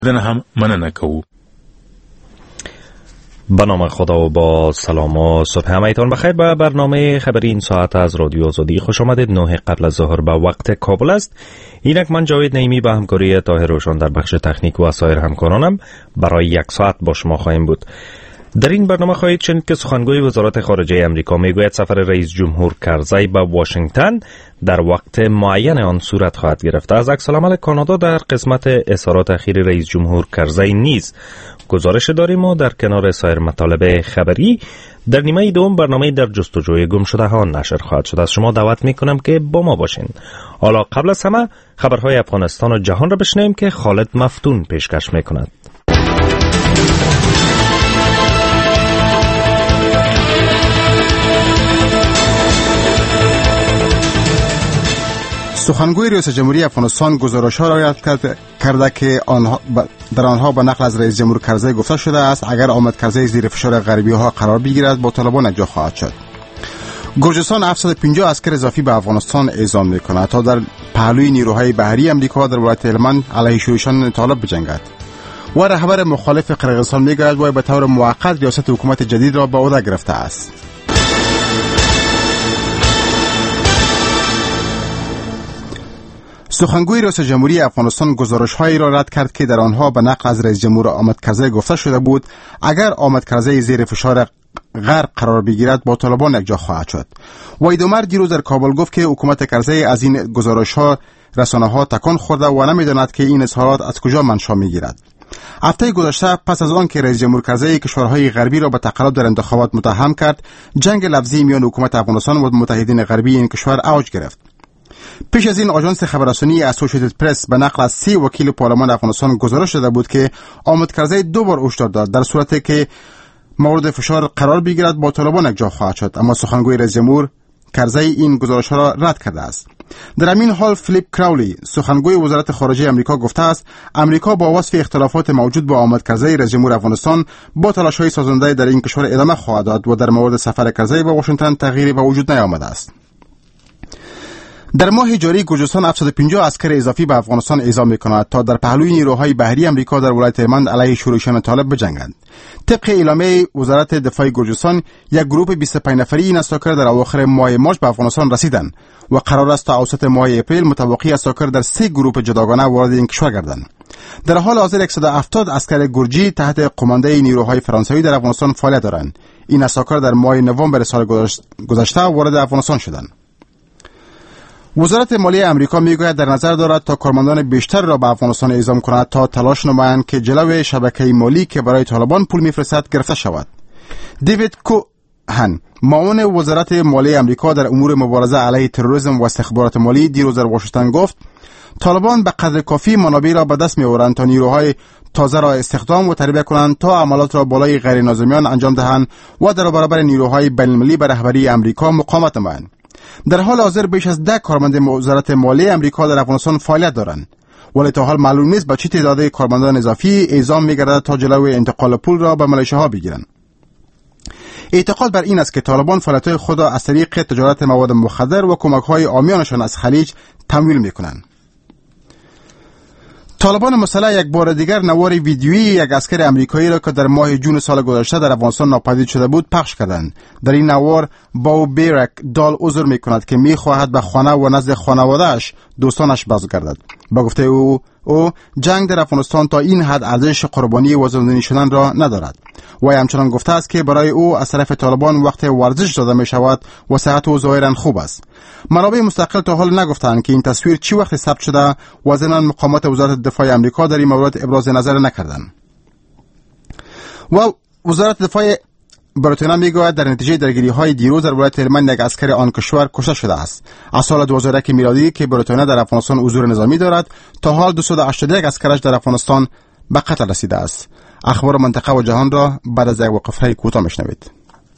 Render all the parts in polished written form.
هم مننه کوو. به نام خدا و با سلام و صبح همایتان بخیر. به برنامه خبری این ساعت از رادیو آزادی خوش آمدید. 9 قبل از ظهر به وقت کابل است. اینک من جاوید نعیمی به همکاری طاهر روشن در بخش تکنیک و سایر همکارانم برای یک ساعت با شما خواهیم بود. در این برنامه خواهید شنید که سخنگوی وزارت خارجه امریکا میگوید سفر رئیس جمهور کرزی به واشنگتن در وقت معین آن صورت خواهد گرفت. از عکس‌العمل کانادا در قسمت اظهارات اخیر رئیس جمهور کرزی نیز گزارش داریم و در کنار سایر مطالب خبری در نیمه دوم برنامه در جستجوی گمشدهان نشر خواهد شد. از شما دعوت میکنم که با ما باشین. حالا قبل از همه خبرهای افغانستان و جهان را بشنویم که خالد مفتون پیشکش میکند. سخنگوی رئیس جمهوری افغانستان گزارش‌ها را رد کرده که در آنها به نقل از رئیس جمهور کرزی گفته شده است اگر آمد کرزی زیر فشار غربی‌ها قرار بگیرد با طالبان یک جا خواهد شد. گرجستان 750 عسکر اضافی به افغانستان اعزام می‌کند تا در پهلوی نیروهای بحری امریکا در ولایت هلمند علیه شورشان طالب بجنگد. و رهبر مخالف قرقیزستان می‌گوید وی به طور موقت ریاست حکومت جدید را به عهده گرفته است. سخنگوی رئیس جمهوری افغانستان گزارش‌هایی را رد کرد که در آنها به نقل از رئیس جمهور آمد کرزی گفته شده بود اگر آمد کرزی زیر فشار غرب قرار بگیرد با طالبان یک جا خواهد شد. ویدومر دیروز در کابل گفت که حکومت کرزی از این گزارش‌ها رسانه‌ها تکان خورده و نمی‌داند که این اظهارات از کجا منشأ می‌گیرد. هفته گذشته پس از آن که رئیس جمهور کرزی کشورهای غربی را به تقلب در انتخابات متهم کرد، جنگ لفظی میان حکومت افغانستان و متحدین غربی این کشور اوج گرفت. پیش از این آژانس خبررسانی اسوسییتد پرس به نقل از 3 وکیل پارلمان افغانستان گزارش داده بود که آمد کرزی 2 بار هشدار داد در صورتی که مورد فشار قرار بگیرد با طالبان یک جا خواهد شد، اما سخنگوی رئیس جمهور کرزی این گزارش‌ها را رد کرده است. در همین حال فیلیپ کراولی سخنگوی وزارت خارجه امریکا گفته است امریکا با وصف اختلافات موجود با آمد کرزی رئیس جمهور افغانستان با تلاش‌های سازنده در این کشور ادامه خواهد داد و در مورد سفر کرزی به واشنگتن تغییری به وجود نیامده است. در ماه جاری گرجستان 750 عسکر اضافی به افغانستان اعزام می‌کند تا در پهلوی نیروهای بحری امریکا در ولایت هلمند علیه شورشان طالب بجنگند. طبق اعلامیه وزارت دفاع گرجستان یک گروه 25 نفری این اساکر در اواخر ماه مارس به افغانستان رسیدند و قرار است تا اواسط ماه اپریل متوقی اساکر در 3 گروه جداگانه وارد این کشور گردند. در حال حاضر 170 عسکر گرجی تحت قمانده نیروهای فرانسوی در افغانستان فعالیت دارند. این اساکر در ماه نوامبر سال گذشته وارد افغانستان شدند. وزارت مالیه امریکا میگوید در نظر دارد تا کارمندان بیشتر را به افغانستان اعزام کند تا تلاش نمایند که جلوی شبکه مالی که برای طالبان پول میفرستد گرفته شود. دیوید کوهن معاون وزارت مالیه امریکا در امور مبارزه علیه تروریسم و استخبارات مالی دیروز در واشنگتن گفت طالبان به قدر کافی منابع را به دست می‌آورند تا نیروهای تازه را استخدام و تربیت کنند تا عملیات را بالای غیر نظامیان انجام دهند و در برابر نیروهای بین‌المللی به رهبری امریکا مقاومت نمایند. در حال حاضر بیش از 10 کارمند وزارت مالیه امریکا در افغانستان فعالیت دارند، ولی تا حال معلوم نیست به چه تعداد کارمندان اضافی اعزام می‌گردد تا جلوی انتقال پول را به ملیشه‌ها بگیرند. اعتقاد بر این است که طالبان فعالیت‌های خود را از طریق تجارت مواد مخدر و کمک‌های عامیانشان از خلیج تمویل می‌کنند. طالبان مسلح یک بار دیگر نوار ویدیویی یک عسکر امریکایی را که در ماه جون سال گذشته در افغانستان ناپدید شده بود پخش کردند. در این نوار باو بیرک دال عذر می‌کند که می‌خواهد به خانه و نزد خانواده‌اش دوستانش بازگردد. با گفته او جنگ در افغانستان تا این حد ارزش قربانی و زندانی شدن را ندارد. و همچنان گفته است که برای او از طرف طالبان وقت ورزش داده می شود و صحت او ظاهرا خوب است. منابع مستقل تا حال نگفتند که این تصویر چی وقت ثبت شده و ضمن مقامات وزارت دفاع امریکا در این مورد ابراز نظر نکردند. و وزارت دفاع بریتانیا میگوید در نتیجه درگیری‌های دیروز در ولایت هلمند یک عسکر آن کشور کشته شده است. از سال 2001 میلادی که بریتانیا در افغانستان حضور نظامی دارد تا حال 281 عسکرش در افغانستان به قتل رسیده است. اخبار منطقه و جهان را بعد از یک وقفه کوتاه میشنوید.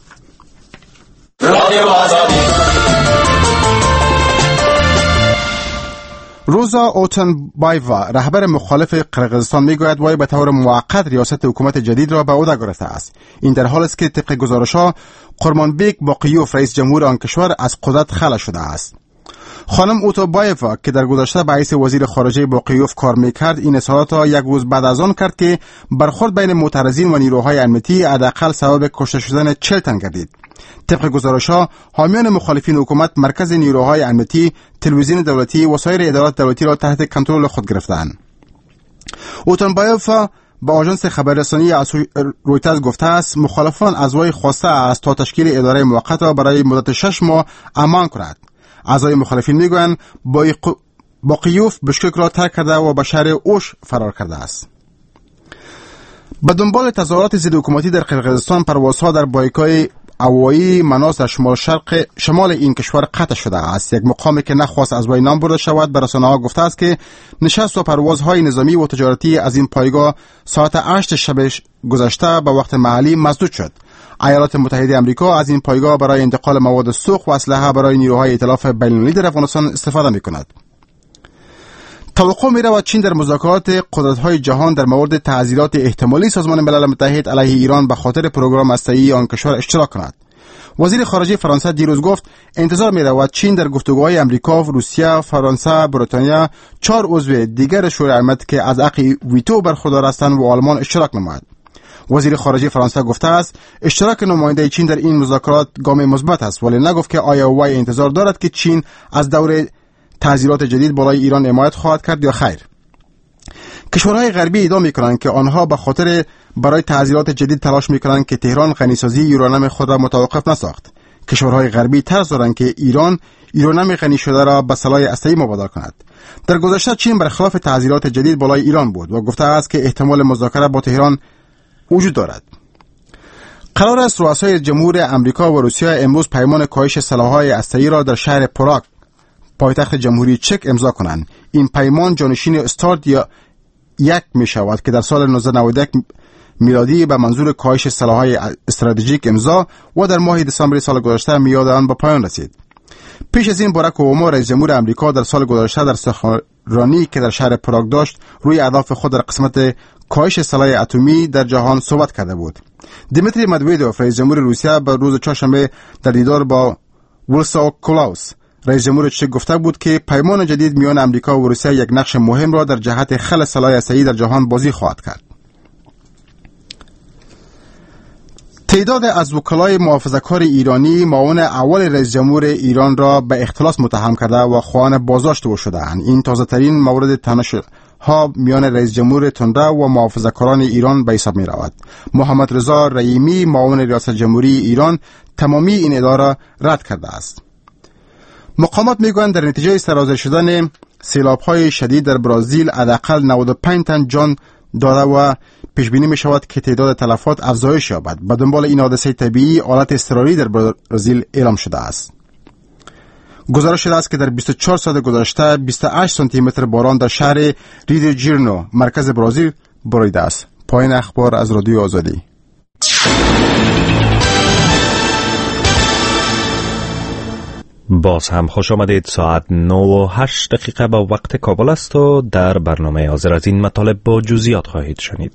روزا اوتنبایوا رهبر مخالف قرقیزستان میگوید وی به طور موقت ریاست حکومت جدید را به عهده گرفته است. این در حالی است که طبق گزارش‌ها قرمانبیک باقیوف رئیس جمهور آن کشور از قدرت خلع شده است. خانم اوتوبایفا که در گذشته به حیث وزیر خارجه با قیوف کار میکرد، این اظهارات را یک روز بعد از آن کرد که برخورد بین معترضین و نیروهای امنیتی حداقل سبب کشته شدن 40 تن گردید. طبق گزارش‌ها، حامیان مخالفین حکومت مرکز نیروهای امنیتی، تلویزیون دولتی و سایر ادارات دولتی را تحت کنترل خود گرفتند. اوتوبایفا با آژانس خبررسانی رویترز گفته است مخالفان از وی خواسته است تا تشکیل اداره موقت را برای مدت 6 ماه امان کند. اعضای مخالفین میگویند با قیوف بشکک را ترک کرده و به شهر اوش فرار کرده است. به دنبال تظاهرات ضد حکومتی در قرقیزستان، پروازها در بایکای هوایی مناس در شمال این کشور قطع شده است. یک مقامی که نخواست از وی نام برده شود به رسانه‌ها گفته است که نشست و پروازهای نظامی و تجارتی از این پایگاه ساعت 8 شب گذشته به وقت محلی مسدود شد. ایالات متحده آمریکا از این پایگاه برای انتقال مواد سوخت و اسلحه برای نیروهای ائتلاف بین‌المللی در افغانستان استفاده می‌کند. توقع می‌رود چین در مذاکرات قدرت‌های جهان در مورد تعزیرات احتمالی سازمان ملل متحد علیه ایران به خاطر پروگرام هسته‌ای آن کشور اشتراک کند. وزیر خارجه فرانسه دیروز گفت انتظار می‌رود چین در گفتگوهای آمریکا، روسیه، فرانسه، بریتانیا، 4 عضو دیگر شورای امنیت که از حق ویتو برخوردار هستند و آلمان اشتراک نماید. وزیر خارجه فرانسه گفته است اشتراک نماینده چین در این مذاکرات گام مثبت است، ولی نگفت که آیا وی انتظار دارد که چین از دور تعزیرات جدید بالای ایران حمایت خواهد کرد یا خیر. کشورهای غربی ادعا می‌کنند که آنها به خاطر برای تعزیرات جدید تلاش می‌کنند که تهران غنیسازی یورانیم خود را متوقف نساخت. کشورهای غربی ترس دارند که ایران یورانیم غنی شده را به سلاح هسته‌ای مبادله کند. در گذشته چین برخلاف تعزیرات جدید بالای ایران بود و گفته است که احتمال مذاکره با تهران وجود دارد. قرار است رؤسای جمهور آمریکا و روسیه امروز پیمان کاهش سلاح‌های هسته‌ای را در شهر پراگ پایتخت جمهوری چک امضا کنند. این پیمان جانشین استارت یا یک می شود که در سال 1991 میلادی به منظور کاهش سلاح‌های استراتژیک امضا و در ماه دسامبر سال گذشته میاد آن به پایان رسید. پیش از این باراک اوباما رئیس جمهور آمریکا در سال گذشته در سخنرانی که در شهر پراگ داشت روی اهداف خود در قسمت کاهش سلاح اتمی در جهان صحبت کرده بود. دیمیتری مدویدوف رئیس جمهور روسیه به روز چهارشنبه در دیدار با ولسا کولاوس رئیس جمهور چک گفته بود که پیمان جدید میان آمریکا و روسیه یک نقش مهم را در جهت خلع سلاح هسته‌ای در جهان بازی خواهد کرد. تعداد از وکلای محافظه‌کار ایرانی معاون اول رئیس جمهور ایران را به اختلاس متهم کرده و خواهان بازداشت او شده‌اند. این تازه‌ترین مورد تنش‌ها میان رئیس جمهور تندره و محافظه‌کاران ایران به حساب می‌رود. محمد رضا رحیمی معاون ریاست جمهوری ایران تمامی این ادعا را رد کرده است. مقامات میگویند در نتیجه سرازیر شدن سیلاب‌های شدید در برزیل حداقل 95 تن جان داده و پیش بینی می شود که تعداد تلفات افزایش یابد. به دنبال این حادثه طبیعی حالت اضطراری در برزیل اعلام شده است. گزارش شده است که در 24 ساعت گذشته 28 سانتی متر باران در شهر ریو جیرنو مرکز برزیل باریده است. پایان اخبار از رادیو آزادی. باز هم خوش آمدید. ساعت 9:08 با وقت کابل است و در برنامه حاضر از این مطالب با جزئیات خواهید شنید.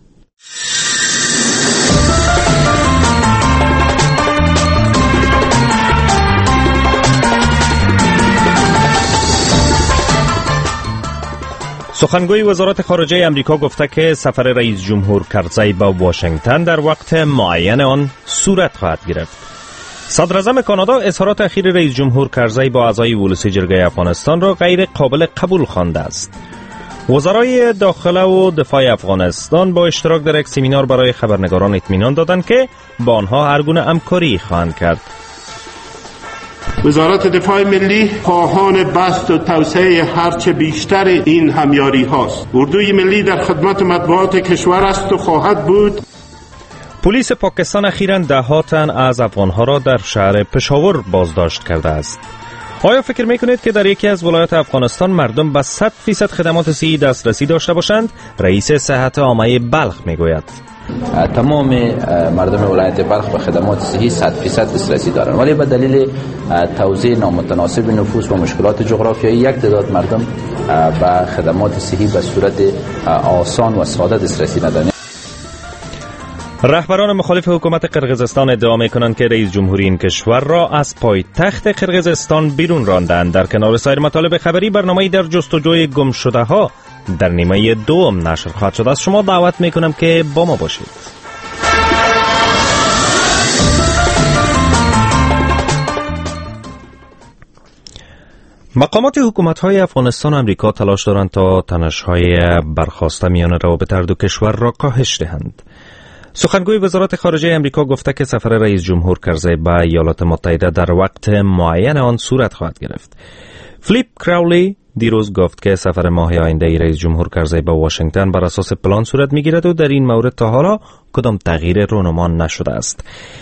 سخنگوی وزارت خارجه امریکا گفته که سفر رئیس جمهور کرزی به واشنگتن در وقت معین آن صورت خواهد گرفت. صدراعظم کانادا اظهارات اخیر رئیس جمهور کرزی با اعضای ولسی جرگه افغانستان را غیر قابل قبول خوانده است. وزرای داخله و دفاع افغانستان با اشتراک در یک سمینار برای خبرنگاران اطمینان دادند که با آنها هر گونه همکاری خواهند کرد. وزارت دفاع ملی خواهان بسط و توسعه هرچه بیشتر این همیاری هاست. اردوی ملی در خدمت مطبوعات کشور است و خواهد بود. پلیس پاکستان اخیراً 10 تن از افغانها را در شهر پشاور بازداشت کرده است. آیا فکر میکنید که در یکی از ولایات افغانستان مردم به 100% خدمات صحی دسترسی داشته باشند؟ رئیس صحت عامه بلخ میگوید تمام مردم ولایت بلخ به خدمات صحی 100% دسترسی دارند، ولی به دلیل توزیع نامتناسب نفوس و مشکلات جغرافیایی یک تعداد مردم به خدمات صحی به صورت آسان و ساده دسترسی ندارند. رهبران مخالف حکومت قرقیزستان ادعا می‌کنند که رئیس جمهوری این کشور را از پایتخت قرقیزستان بیرون راندند. در کنار سایر مطالب خبری، برنامه‌ای در جستجوی گمشده‌ها در نیمه دوم نشر خواهد شد. از شما دعوت می‌کنم که با ما باشید. مقامات حکومت‌های افغانستان و امریکا تلاش دارند تا تنش‌های برخاسته میان روابط هر دو کشور را کاهش دهند. سخنگوی وزارت خارجه امریکا گفته که سفر رئیس جمهور کرزی به ایالات متحده در وقت معین آن صورت خواهد گرفت. فلیپ کراولی دیروز گفت که سفر ماه آینده رئیس جمهور کرزی به واشنگتن بر اساس پلان صورت می‌گیرد و در این مورد تا حالا کدام تغییر رونما نشده است.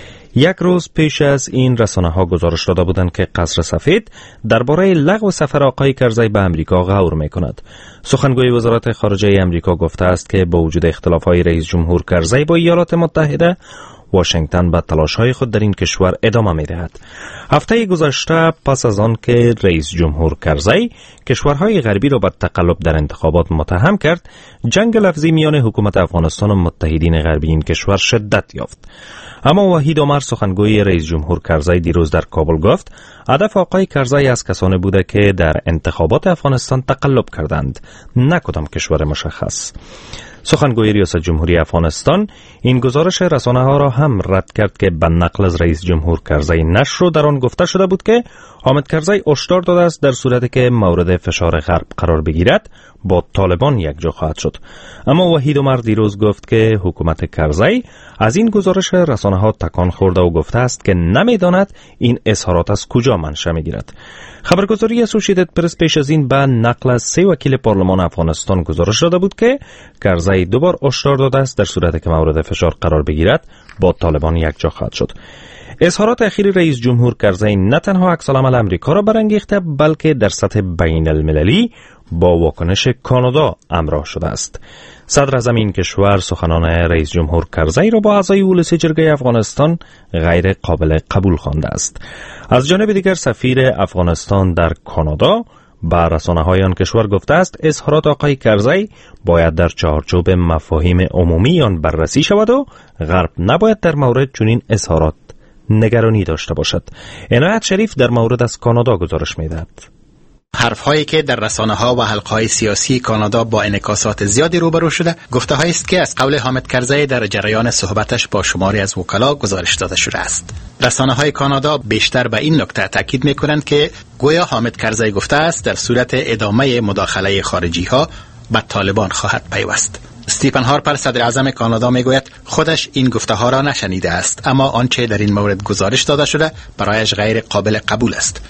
یک روز پیش از این رسانه‌ها گزارش داده بودند که قصر سفید درباره لغو سفر آقای کرزی به امریکا غور می‌کند. سخنگوی وزارت خارجه امریکا گفته است که با وجود اختلاف‌های رئیس جمهور کرزی با ایالات متحده، واشنگتن به تلاش‌های خود در این کشور ادامه می‌دهد. هفته گذشته پس از آن که رئیس جمهور کرزی کشورهای غربی را به تقلب در انتخابات متهم کرد، جنگ لفظی میان حکومت افغانستان و متحدین غربی این کشور شدت یافت. اما وحید عمر، سخنگوی رئیس جمهور کرزی، دیروز در کابل گفت هدف آقای کرزی از کسانی بوده که در انتخابات افغانستان تقلب کردند، نه کدام کشور مشخص. سخنگوی ریاست جمهوری افغانستان این گزارش رسانه‌ها را هم رد کرد که به نقل از رئیس جمهور کرزی نشر در آن گفته شده بود که حامد کرزی هشدار داده است در صورتی که مورد فشار غرب قرار بگیرد با طالبان یکجا خواهد شد. اما وحید عمر دیروز گفت که حکومت کرزی از این گزارش رسانه‌ها تکان خورده و گفته است که نمی‌داند این اظهارات از کجا منشأ می‌گیرد. خبرگزاری اسوسییتد پرس پیش از این به نقل از 3 وکیل پارلمان افغانستان گزارش داده بود که کرزی دوبار هشدار داده است در صورتی که مورد فشار قرار بگیرد با طالبان یکجا خواهد شد. اظهارات اخیر رئیس جمهور کرزی نه تنها عکس‌العمل امریکا را برانگیخته، بلکه در سطح بین المللی با واکنش کانادا همراه شده است. صدر اعظم این کشور سخنان رئیس جمهور کرزی را با اعضای مجلس جرگه افغانستان غیر قابل قبول خوانده است. از جانب دیگر سفیر افغانستان در کانادا به رسانه‌های آن کشور گفته است اظهارات آقای کرزی باید در چارچوب مفاهیم عمومی آن بررسی شود و غرب نباید در مورد چنین اظهارات نگرانی داشته باشد. عنایت شریف در مورد از کانادا گزارش می‌دهد. حرف‌هایی که در رسانه‌ها و حلقه‌های سیاسی کانادا با انعکاسات زیادی روبرو شده، گفته‌هایی است که از قول حامد کرزی در جریان صحبتش با شماری از وکلا گزارش داده شده است. رسانه‌های کانادا بیشتر به این نکته تاکید می‌کنند که گویا حامد کرزی گفته است در صورت ادامه مداخله خارجی‌ها به طالبان خواهد پیوست. استیفن هارپر، صدر اعظم کانادا، میگوید خودش این گفته‌ها را نشنیده است، اما آنچه در این مورد گزارش داده شده برایش غیر قابل قبول است.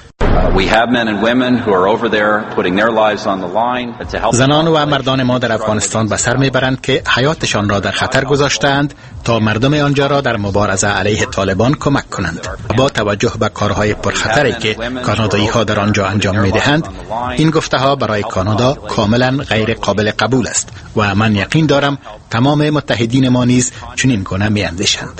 زنان و مردان ما در افغانستان به سر میبرند که حیاتشان را در خطر گذاشتند تا مردم آنجا را در مبارزه علیه طالبان کمک کنند. با توجه به کارهای پرخطری که کانادایی ها در آنجا انجام میدهند، این گفته ها برای کانادا کاملا غیر قابل قبول است و من یقین دارم تمام متحدین ما نیز چنین گونه میاندیشند.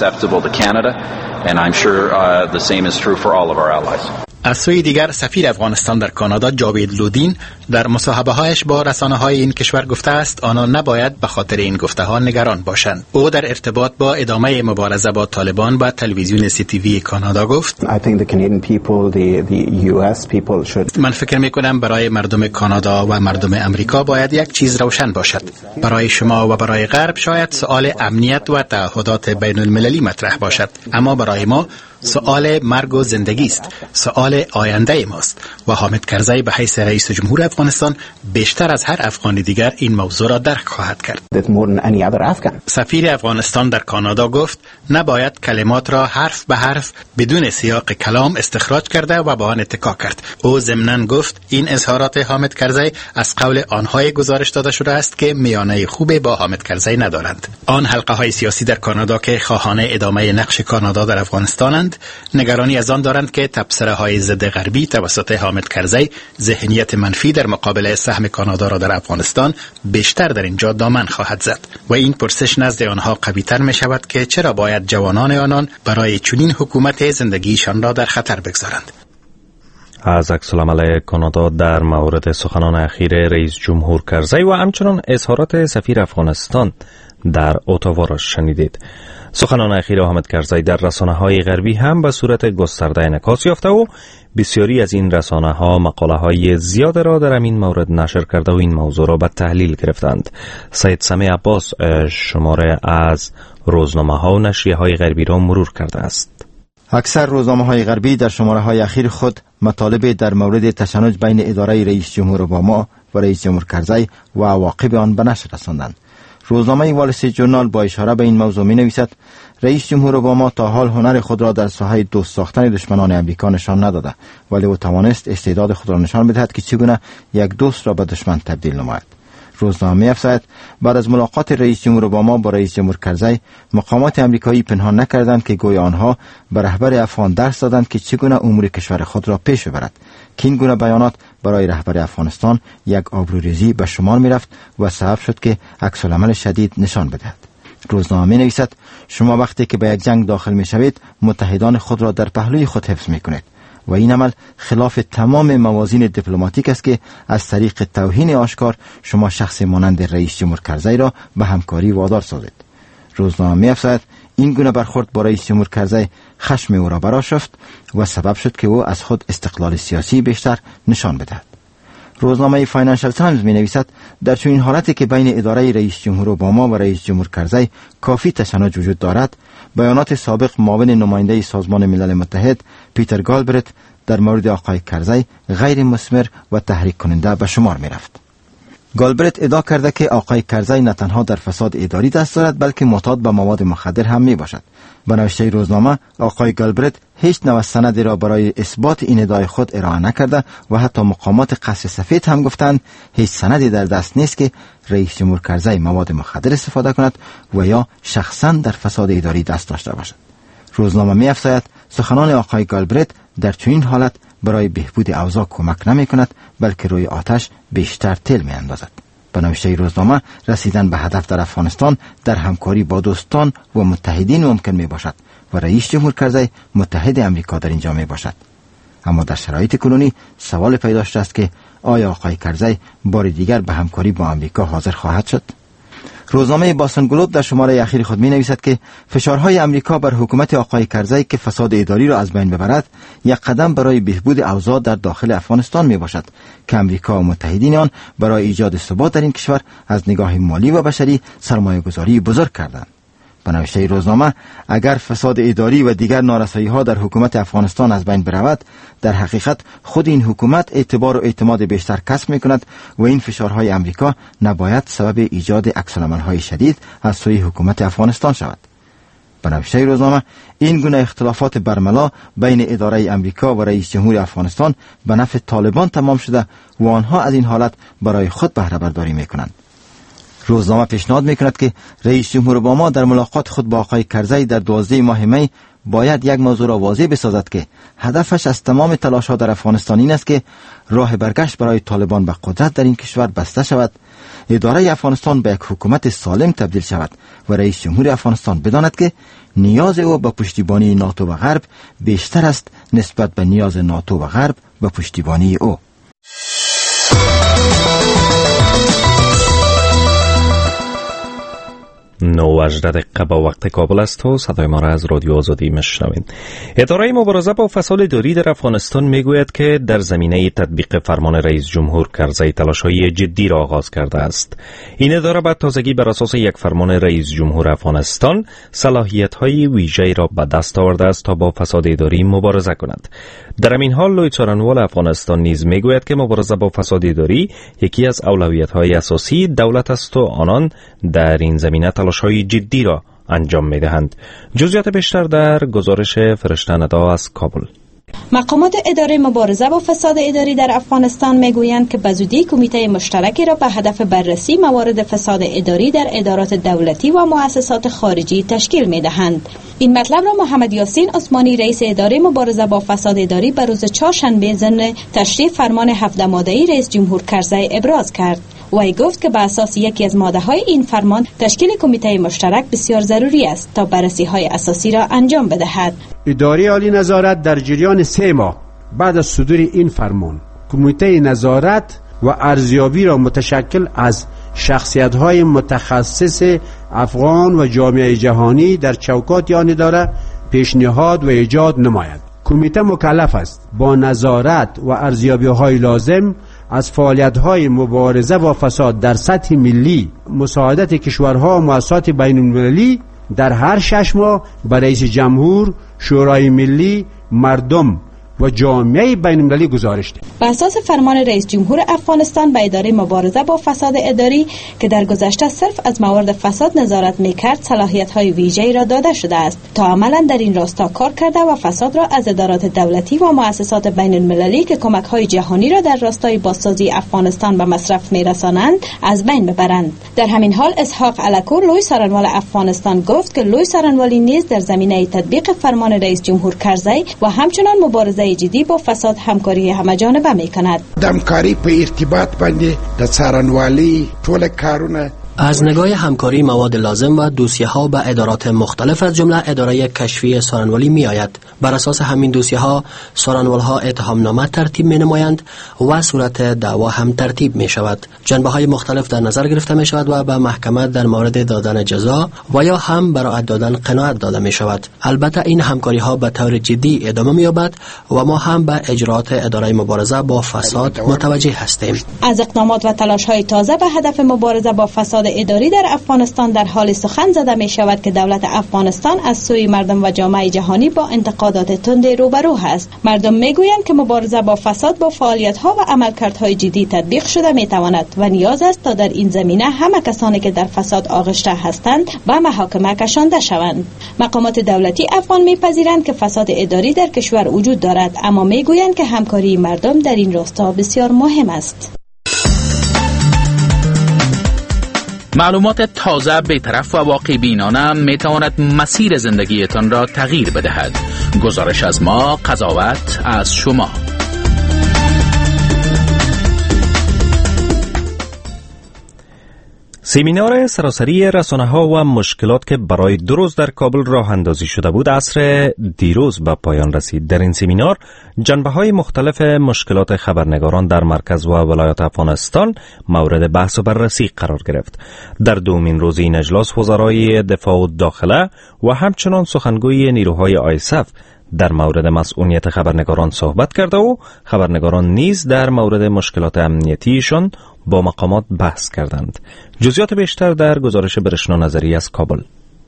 از سوی دیگر سفیر افغانستان در کانادا جاوید لودین در مصاحبه‌هایش با رسانه‌های این کشور گفته است آنان نباید به خاطر این گفته‌ها نگران باشند. او در ارتباط با ادامه مبارزه با طالبان با تلویزیون CTV کانادا گفت من فکر می‌کنم برای مردم کانادا و مردم امریکا باید یک چیز روشن باشد. برای شما و برای غرب شاید سؤال امنیت و تعهدات بین المللی مطرح باشد، اما برای ما سؤال مرگ و زندگی است، سؤال آینده ماست و حامد کرزی به حیث رئیس جمهور افغانستان بیشتر از هر افغان دیگر این موضوع را درک خواهد کرد. سفیر افغانستان در کانادا گفت نباید کلمات را حرف به حرف بدون سیاق کلام استخراج کرده و به آن اتکا کرد. او ضمناً گفت این اظهارات حامد کرزی از قول آنهای گزارش داده شده است که میانه خوبی با حامد کرزی ندارند. آن حلقه های سیاسی در کانادا که خواهان ادامه نقش کانادا در افغانستانند نگرانی از آن دارند که تبصره های ضد غربی توسط حامد کرزی ذهنیت منفی در مقابل سهم کانادا را در افغانستان بیشتر در اینجا دامن خواهد زد و این پرسش نزد آنها قوی‌تر می شود که چرا باید جوانان آنان برای چنین حکومت زندگیشان را در خطر بگذارند. از عکس‌العمل کانادا در مورد سخنان اخیر رئیس جمهور کرزی و همچنان اظهارات سفیر افغانستان در اتاوا را شنیدید. سخنان اخیر حامد کرزی در رسانه‌های غربی هم به صورت گسترده انعکاس یافته و بسیاری از این رسانه‌ها مقاله‌های زیاد را در این مورد نشر کرده و این موضوع را به تحلیل گرفتند. سید سمیع عباس شماره از روزنامه‌ها و نشریه‌های غربی را مرور کرده است. اکثر روزنامه‌های غربی در شماره‌های اخیر خود مطالب در مورد تشنج بین اداره رئیس جمهور اوباما و رئیس جمهور کرزی و عواقب آن به نشر رساندند. روزنامه وال استریت ژورنال با اشاره به این موضوع می‌نویسد رئیس جمهور اوباما تا حال هنر خود را در ساحه دوست ساختن دشمنان امریکا نشان نداده، ولی او توانست استعداد خود را نشان بدهد که چگونه یک دوست را به دشمن تبدیل نماید. روزنامه می‌افزاید بعد از ملاقات رئیس جمهور اوباما با رئیس جمهور کرزی، مقامات امریکایی پنهان نکردند که گویا آنها به رهبر افغان درس دادند که چگونه امور کشور خود را پیش ببرد، که این گونه بیانات برای رهبر افغانستان یک آبروریزی به شمار می‌رفت و سبب شد که عکس‌العمل شدید نشان بدهد. روزنامه می‌نویسد شما وقتی که به یک جنگ داخل می‌شوید متحدان خود را در پهلوی خود حفظ می‌کنید و این عمل خلاف تمام موازین دیپلماتیک است که از طریق توهین آشکار شما شخص مانند رئیس جمهور کرزی را به همکاری وادار سازید. روزنامه می‌افزاید این گونه برخورد با رئیس جمهور کرزی خشم او را برآشفت و سبب شد که او از خود استقلال سیاسی بیشتر نشان بدهد. روزنامه فاینانشال تایمز می‌نویسد در چنین حالتی که بین اداره رئیس جمهور اوباما و رئیس جمهور کرزی کافی تشنج وجود دارد، بیانات سابق معاون نماینده سازمان ملل متحد پیتر گالبرت در مورد آقای کرزی غیر مثمر و تحریک کننده به شمار می‌رفت. گالبرت ادعا کرده که آقای کرزی نه تنها در فساد اداری دست دارد بلکه معتاد به مواد مخدر هم میباشد. به نوشته روزنامه آقای گالبرت هیچ نوع سندی را برای اثبات این ادعای خود ارائه نکرده و حتی مقامات قصر سفید هم گفتند هیچ سندی در دست نیست که رئیس جمهور کرزی مواد مخدر استفاده کند و یا شخصا در فساد اداری دست داشته باشد. روزنامه می‌افزاید سخنان آقای گالبرت در چنین حالت برای بهبود اوضاع کمک نمی کند بلکه روی آتش بیشتر تل می اندازد. به نوشته روزنامه رسیدن به هدف در افغانستان در همکاری با دوستان و متحدین ممکن می باشد و رئیس جمهور کرزی متحد امریکا در اینجا می باشد. اما در شرایط کنونی سوال پیدا شده است که آیا آقای کرزی بار دیگر به همکاری با امریکا حاضر خواهد شد؟ روزنامه باستون گلوب در شماره اخیر خود می نویسد که فشارهای امریکا بر حکومت آقای کرزی که فساد اداری را از بین ببرد یک قدم برای بهبود اوضاع در داخل افغانستان می باشد که امریکا و متحدین آن برای ایجاد ثبات در این کشور از نگاه مالی و بشری سرمایه گذاری بزرگ کردند. به نوشته روزنامه اگر فساد اداری و دیگر نارسایی‌ها در حکومت افغانستان از بین برود، در حقیقت خود این حکومت اعتبار و اعتماد بیشتر کسب می‌کند و این فشارهای امریکا نباید سبب ایجاد عکس‌العمل‌های شدید از سوی حکومت افغانستان شود. به نوشته روزنامه این گونه اختلافات برملا بین اداره امریکا و رئیس جمهور افغانستان به نفع طالبان تمام شده و آنها از این حالت برای خود بهره برداری می‌کنند. روزنامه پیشنهاد می‌کند که رئیس جمهور اوباما در ملاقات خود با آقای کرزی در 12 ماه می باید یک موضوع را واضح بسازد که هدفش از تمام تلاش‌ها در افغانستان این است که راه برگشت برای طالبان به قدرت در این کشور بسته شود، اداره افغانستان به یک حکومت سالم تبدیل شود و رئیس جمهور افغانستان بداند که نیاز او به پشتیبانی ناتو و غرب بیشتر است نسبت به نیاز ناتو و غرب به پشتیبانی او. 9:18 دقیقه با وقت کابل است و صدای ما را از رادیو آزادی میشنوید. اداره مبارزه با فساد اداری در افغانستان میگوید که در زمینه تطبیق فرمان رئیس جمهور کرزی تلاش‌های جدی را آغاز کرده است. این اداره به تازگی بر اساس یک فرمان رئیس جمهور افغانستان صلاحیت‌های ویژه‌ای را به دست آورده است تا با فساد اداری مبارزه کند. در همین حال لوی څارنوال افغانستان نیز میگوید که مبارزه با فساد اداری یکی از اولویت‌های اساسی دولت است و آنان در این زمینه تلاش‌های جدی را انجام می‌دهند. جزئیات بیشتر در گزارش فرشته ندا از کابل. مقامات اداره مبارزه با فساد اداری در افغانستان میگویند که بزودی کمیته مشترکی را به هدف بررسی موارد فساد اداری در ادارات دولتی و مؤسسات خارجی تشکیل میدهند. این مطلب را محمد یاسین عثمانی رئیس اداره مبارزه با فساد اداری به روز چهارشنبه ضمن تشریح فرمان 17 ماده‌ای رئیس جمهور کرزی ابراز کرد. وی گفت که به اساس یکی از ماده‌های این فرمان تشکیل کمیته مشترک بسیار ضروری است تا بررسی‌های اساسی را انجام بدهد. اداره عالی نظارت در جریان 3 ماه بعد از صدور این فرمان کمیته نظارت و ارزیابی را متشکل از شخصیت‌های متخصص افغان و جامعه جهانی در چوکات آن اداره پیشنهاد و ایجاد نماید. کمیته مکلف است با نظارت و ارزیابی‌های لازم از فعالیت‌های مبارزه با فساد در سطح ملی، مساعدت کشورها و مؤسسات بین‌المللی در هر 6 ماه به رئیس جمهور، شورای ملی، مردم و جامعه بین‌المللی گزارش دهید. بر اساس فرمان رئیس جمهور افغانستان به اداره مبارزه با فساد اداری که در گذشته صرف از موارد فساد نظارت می‌کرد، صلاحیت‌های ویژه‌ای را داده شده است تا عملاً در این راستا کار کرده و فساد را از ادارات دولتی و مؤسسات بین‌المللی که کمک‌های جهانی را در راستای بازسازی افغانستان به مصرف می‌رسانند از بین ببرند. در همین حال اسحاق علکور، لوی سرانوال افغانستان، گفت که لوی سرانوالی نیز در زمینه تطبیق فرمان رئیس جمهور کرزی و همچنان مبارزه جدی با فساد همکاری همه‌جانبه می‌کند. همکاری په ارتباط باندې د څارنوالۍ ټول کارونه از نگاه همکاری مواد لازم و دوسیه‌ها به ادارات مختلف از جمله اداره کشفی سارنوالی می آید. بر اساس همین دوسیه‌ها سارنوال‌ها اتهامنامه ترتیب می‌نمایند و صورت دعوا هم ترتیب می‌شود. جنبه‌های مختلف در نظر گرفته می‌شود و به محکمه در مورد دادن جزا و یا هم براءت دادن قناعت داده می‌شود. البته این همکاری‌ها به طور جدی ادامه می‌یابد و ما هم به اجرات اداره مبارزه با فساد متوجه هستیم. از اقدامات و تلاش‌های تازه به هدف مبارزه با فساد اداری در افغانستان در حال سخن زده می شود که دولت افغانستان از سوی مردم و جامعه جهانی با انتقادات تند روبرو است. مردم می گویند که مبارزه با فساد با فعالیت‌ها و عملکردهای جدی تطبیق شده می تواند و نیاز است تا در این زمینه همه کسانی که در فساد آغشته هستند به محاکمه کشانده شوند. مقامات دولتی افغان می‌پذیرند که فساد اداری در کشور وجود دارد، اما می گویند که همکاری مردم در این راستا بسیار مهم است. معلومات تازه، بی‌طرف و واقع بینانه می تواند مسیر زندگیتان را تغییر بدهد. گزارش از ما، قضاوت از شما. سمینار سراسری رسانه‌ها و مشکلات که برای 2 روز در کابل راه اندازی شده بود عصر دیروز به پایان رسید. در این سمینار جنبه‌های مختلف مشکلات خبرنگاران در مرکز و ولایات افغانستان مورد بحث و بررسی قرار گرفت. در دومین روز این اجلاس وزرای دفاع و داخله و همچنان سخنگوی نیروهای آیسف در مورد مسئولیت خبرنگاران صحبت کرده و خبرنگاران نیز در مورد مشکلات امنیتیشان با مقامات بحث کردند. جزئیات بیشتر در گزارش برشنا نظری از کابل.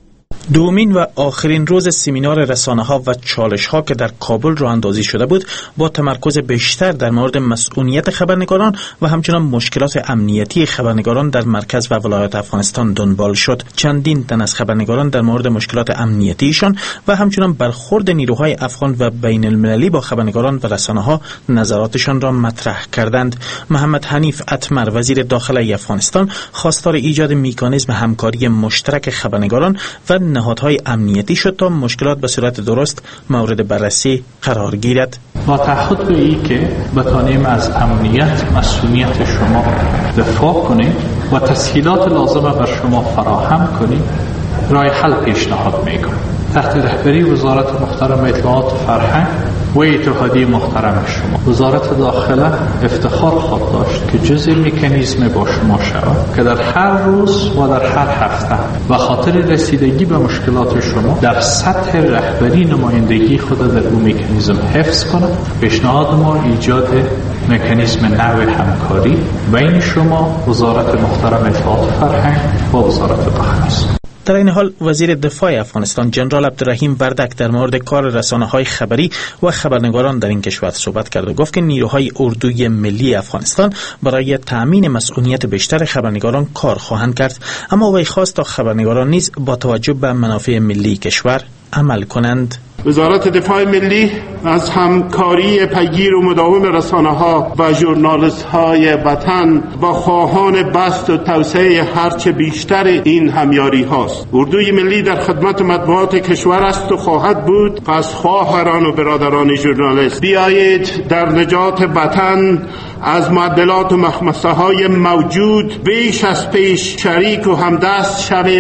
دومین و آخرین روز سمینار رسانه‌ها و چالش‌ها که در کابل راه اندازی شده بود با تمرکز بیشتر در مورد مسئولیت خبرنگاران و همچنان مشکلات امنیتی خبرنگاران در مرکز و ولایات افغانستان دنبال شد. چندین تن از خبرنگاران در مورد مشکلات امنیتیشان و همچنان برخورد نیروهای افغان و بین المللی با خبرنگاران و رسانه‌ها نظراتشان را مطرح کردند. محمد حنیف اتمر، وزیر داخله افغانستان، خواستار ایجاد مکانیزم همکاری مشترک خبرنگاران و نهادهای امنیتی شد تا مشکلات به صورت درست مورد بررسی قرار گیرد. با تعهد به این که بتانیم از امنیت مسئولیت شما دفاع کنیم و تسهیلات لازمه بر شما فراهم کنیم، راه حل پیشنهاد میکنیم. تحت رهبری وزارت محترم اطلاعات و فرهنگ و اتحادیه محترم شما، وزارت داخله افتخار خواهد داشت که جزء مکانیزم با شما شود که در هر روز و در هر هفته و خاطر رسیدگی به مشکلات شما در سطح رهبری نمایندگی خود در اون مکانیزم حفظ کند. پیشنهاد ما ایجاد مکانیزم نوع همکاری بین شما، وزارت محترم اطلاعات و فرهنگ و وزارت داخله است. در این حال وزیر دفاع افغانستان جنرال عبدالرحیم وردک در مورد کار رسانه‌های خبری و خبرنگاران در این کشور صحبت کرد و گفت که نیروهای اردوی ملی افغانستان برای تأمین مسئولیت بیشتر خبرنگاران کار خواهند کرد، اما وی خواست تا خبرنگاران نیز با توجه به منافع ملی کشور عمل کنند. وزارت دفاع ملی از همکاری پیگیر و مداوم رسانه‌ها و ژورنالیست‌های وطن با خواهان بسط و توسعه هرچه بیشتر این همیاری هاست. اردوی ملی در خدمت مطبوعات کشور است و خواهد بود. پس خواهران و برادران ژورنالیست، بیایید در نجات وطن از معضلات و مخمصه‌های موجود بیش از پیش شریک و همدست شویم.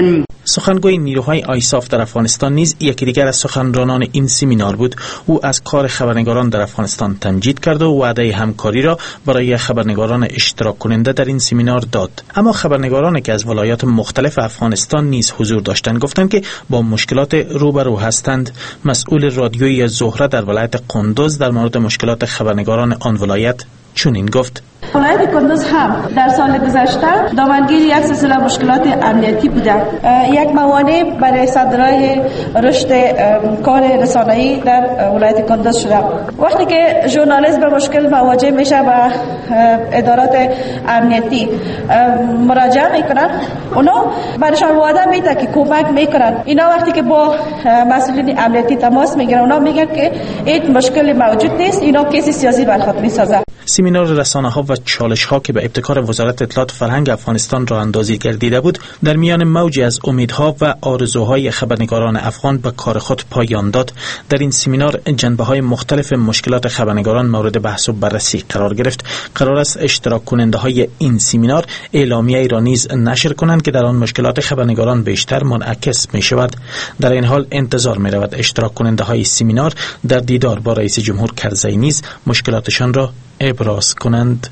سخنگوی نیروهای آیساف در افغانستان نیز یکی دیگر از سخنرانان این سمینار بود. او از کار خبرنگاران در افغانستان تمجید کرد و وعده همکاری را برای خبرنگاران اشتراک کننده در این سمینار داد. اما خبرنگارانی که از ولایات مختلف افغانستان نیز حضور داشتند گفتند که با مشکلات روبرو هستند. مسئول رادیویی زهره در ولایت قندوز در مورد مشکلات خبرنگاران آن ولایت چنین گفت: ولایت کندوز هم در سال گذشته دامنگیر یک سلسله مشکلات امنیتی بوده. یک موانع برای صدرای رشد کار رسانه‌ای در ولایت کندوز شده. وقتی که ژورنالیست به مشکل مواجه میشه و ادارات امنیتی مراجعه میکنن، اونا برایشان وعده میده که کمک میکنن. اینا وقتی که با مسئولین امنیتی تماس میگیرن، اونا میگن که این مشکل موجود نیست، اینا کیس سیاسی بر خود میسازه. سمینار رسانه‌ها و چالش‌ها که به ابتکار وزارت اطلاعات فرهنگ افغانستان راه اندازی گردیده بود، در میان موجی از امیدها و آرزوهای خبرنگاران افغان به کار خود پایان داد. در این سمینار جنبه‌های مختلف مشکلات خبرنگاران مورد بحث و بررسی قرار گرفت. قرار است اشتراک کننده‌های این سمینار اعلامیه‌ای را نیز نشر کنند که در آن مشکلات خبرنگاران بیشتر منعکس می‌شود. در این حال انتظار می‌رود اشتراک کننده‌های سمینار در دیدار با رئیس جمهور کرزی نیز مشکلاتشان را ابراز کنند.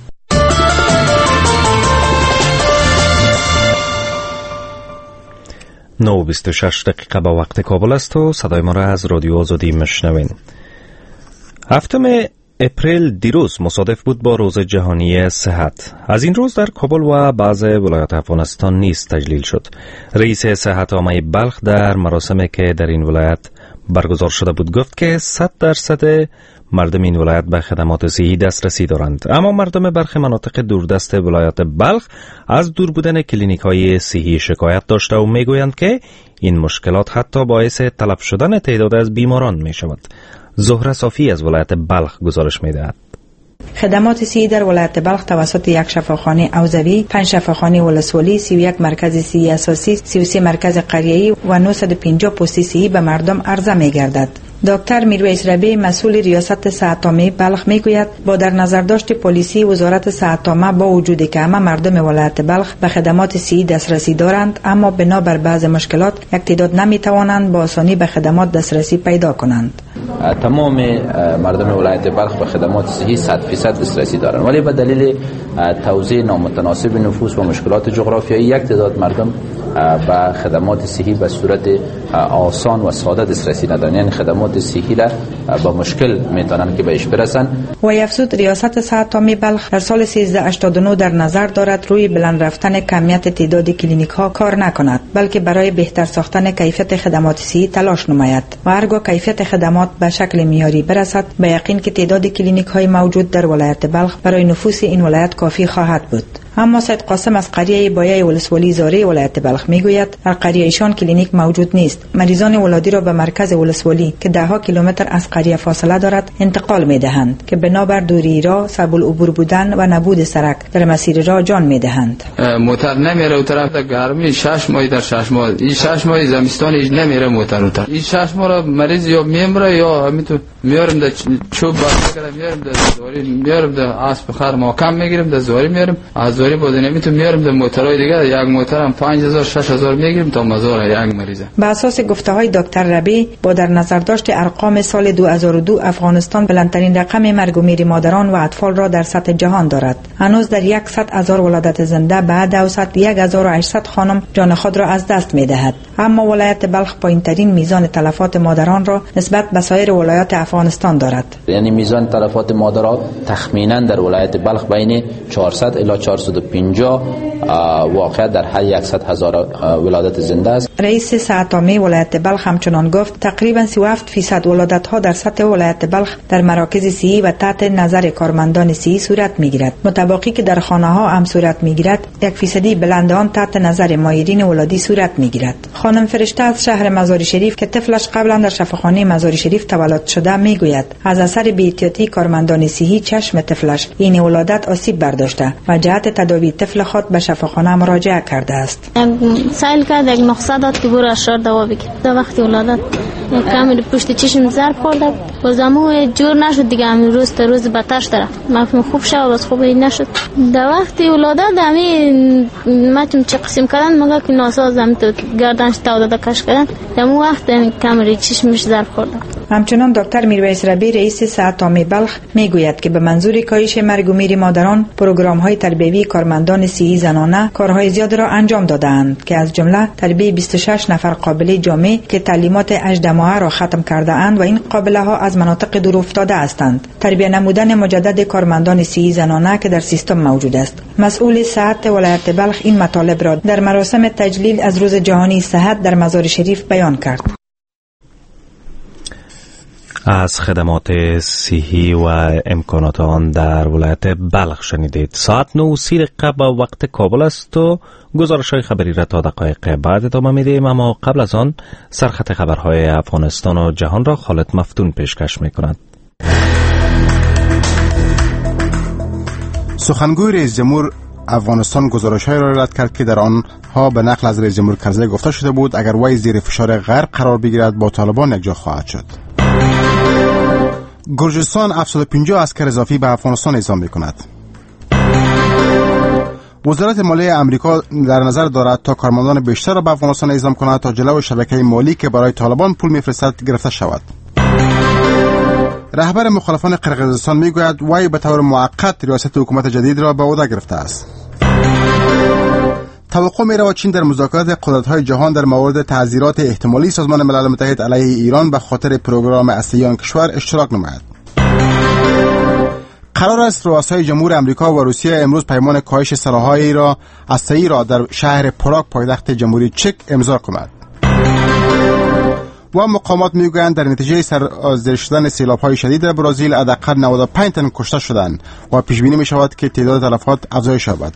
9:26 دقیقه به وقت کابل است و صدای ما را از رادیو آزادی میشنوین. 7 اپریل دیروز مصادف بود با روز جهانی صحت. از این روز در کابل و بعض ولایات افغانستان نیز تجلیل شد. رئیس صحت عامه بلخ در مراسمی که در این ولایت برگزار شده بود گفت که 100% مردم این ولایت به خدمات صحی دسترسی دارند، اما مردم برخی مناطق دوردست ولایت بلخ از دور بودن کلینیک‌های صحی شکایت داشته و میگویند که این مشکلات حتی باعث تلف شدن تعداد از بیماران می شود. زهره صافی از ولایت بلخ گزارش می دهد. خدمات صحی در ولایت بلخ توسط یک شفاخانه عوضوی، 5 شفاخانه ولسوالی، 31 مرکز صحی اساسی، 33 مرکز قریه‌ای و 950 پست صحی به مردم عرضه می گردد. دکتر میرویس ربی مسئول ریاست صحت عامه بلخ میگوید با در نظر داشت پلیسی وزارت صحت عامه با وجودی که همه مردم ولایت بلخ به خدمات صحی دسترسی دارند، اما بنابر بعض مشکلات یک تعداد نمیتوانند با آسانی به خدمات دسترسی پیدا کنند. تمام مردم ولایت بلخ به خدمات صحی 100% دسترسی دارند، ولی به دلیل توزیع نامتناسب نفوس و مشکلات جغرافیایی یک تعداد مردم به خدمات صحی به صورت آسان و ساده دسترسی ندارند، یعنی خدمات صحی را با مشکل میتونن که بهش برسن. و افزود ریاست صحت عامه بلخ در سال 1389 در نظر دارد روی بلند رفتن کمیت تعداد کلینیک ها کار نکند، بلکه برای بهتر ساختن کیفیت خدمات صحی تلاش نماید و هرگاه کیفیت خدمات به شکل معیاری برسد به یقین که تعداد کلینیک های موجود در ولایت بلخ برای نفوس این ولایت کافی خواهد بود. اما سید قاسم از قریه بایه ولسوالی زاره ولایت بلخ میگوید در قریه ایشان کلینیک موجود نیست. مریضان ولادی را به مرکز ولسوالی که 10 کیلومتر از قریه فاصله دارد انتقال میدهند که بنابر دوری راه، صعب العبور بودن و نبود سرک در مسیر راه جان میدهند. موتر نمیره اون طرف گرمی 6 ماه در 6 ماه این 6 ماه زمستان هیچ نمیره موتر اون طرف. این 6 ماه را مریض یا میمره یا همینطور میارم در چوب بالا میارم در زوری میارم در اسب خر محکم میگیرم در زوری میارم از زوری بود نمیتونم میارم در موترهای دیگه یک موترم 5000 6000 میگیرم تا مزار یک مریض. به اساس گفته‌های دکتر ربی با در نظر داشت ارقام سال 2002 افغانستان بلندترین رقم مرگ و میر مادران و اطفال را در سطح جهان دارد. هنوز در 100,000 ولادت زنده به عد اوسط 1800 خانم جان خود را از دست می‌دهد، اما ولایت بلخ پایین‌ترین میزان تلفات مادران را نسبت به سایر ولایات افغانستان دارد. یعنی میزان تلفات مادران تخمینا در ولایت بلخ بین 400 الی 450 واقع در هر 100,000 ولادت زنده است. رئیس صحت عامه ولایت بلخ همچنان گفت تقریبا 37% ولادت ها در سطح ولایت بلخ در مراکز صحی و تحت نظر کارمندان صحی صورت میگیرد، متباقی که در خانه ها هم صورت میگیرد. 1% بلند آن تحت نظر مایرین ولادی صورت میگیرد. خانم فرشته از شهر مزار شریف که طفلش قبلا در شفاخانه مزار شریف تولد شده میگوید از اثر بی‌احتیاطی کارمندان صحی چشم طفلش این ولادت آسیب برداشته و جهت تداوی طفل خود به شفاخانه مراجعه کرده است. سائل کرد یک مقصد داد که برو اشار دوا بگیر. در وقت ولادت کمی پشت چشم زر خورده، بازمو جور نشد دیگه. همین روز تا روز بدتر شده. من خوب شد باز خوب نشد. در وقتی ولادت همین ما چه قسم کردن مگه که ناساز هم تو گردنش تا داده کش کردن. در اون وقت کمی چشمش زر خورده. همچنان دکتر میرویس ربی رئیس ساعتام بلخ میگوید که به منظور کاهش مرگ و میر مادران پروگرام‌های تربیوی کارمندان صحی زنانه کارهای زیاد را انجام دادند که از جمله تربیت 26 نفر قابله جامع که تعلیمات 18 ماهه را ختم کرده اند و این قابله ها از مناطق دور افتاده هستند. تربیت نمودن مجدد کارمندان صحی زنانه که در سیستم موجود است. مسئول صحت ولایت بلخ این مطالب را در مراسم تجلیل از روز جهانی صحت در مزار شریف بیان کرد. از خدمات صحی و امکانات آن در ولایت بلخ شنیدید. ساعت 9:30 با وقت کابل است و گزارش‌های خبری را تا دقایق بعد ادامه می‌دهیم، اما قبل از آن سرخط خبرهای افغانستان و جهان را خالد مفتون پیشکش می‌کند. سخنگوی رئیس جمهور افغانستان گزارش‌های را رد کرد که در آنها به نقل از رئیس جمهور کرزی گفته شده بود اگر وی زیر فشار غرب قرار بگیرد با طالبان یکجا خواهد شد. گرجستان 750 عسکر اضافی به افغانستان اعزام می‌کند. وزارت مالیه امریکا در نظر دارد تا کارمندان بیشتر را به افغانستان اعزام کند تا جلو شبکه مالی که برای طالبان پول می‌فرستد گرفته شود. رهبر مخالفان قرقیزستان میگوید وی به طور موقت ریاست حکومت جدید را به عهده گرفته است. توقع می‌رود چین در مذاکرات قدرت‌های جهان در مورد تعزیرات احتمالی سازمان ملل متحد علیه ایران به خاطر پروگرام اصلی آن کشور اشتراک نماید. قرار است رؤسای جمهور امریکا و روسیه امروز پیمان کاهش سلاح‌های را اسلحه‌ای را در شهر پراگ پایتخت جمهوری چک امضا کنند. و مقامات میگویند در نتیجه سرازیر شدن سیلاب‌های شدید در برزیل حداقل 95 تن کشته شدند و پیش بینی می‌شود که تعداد تلفات افزایش یابد.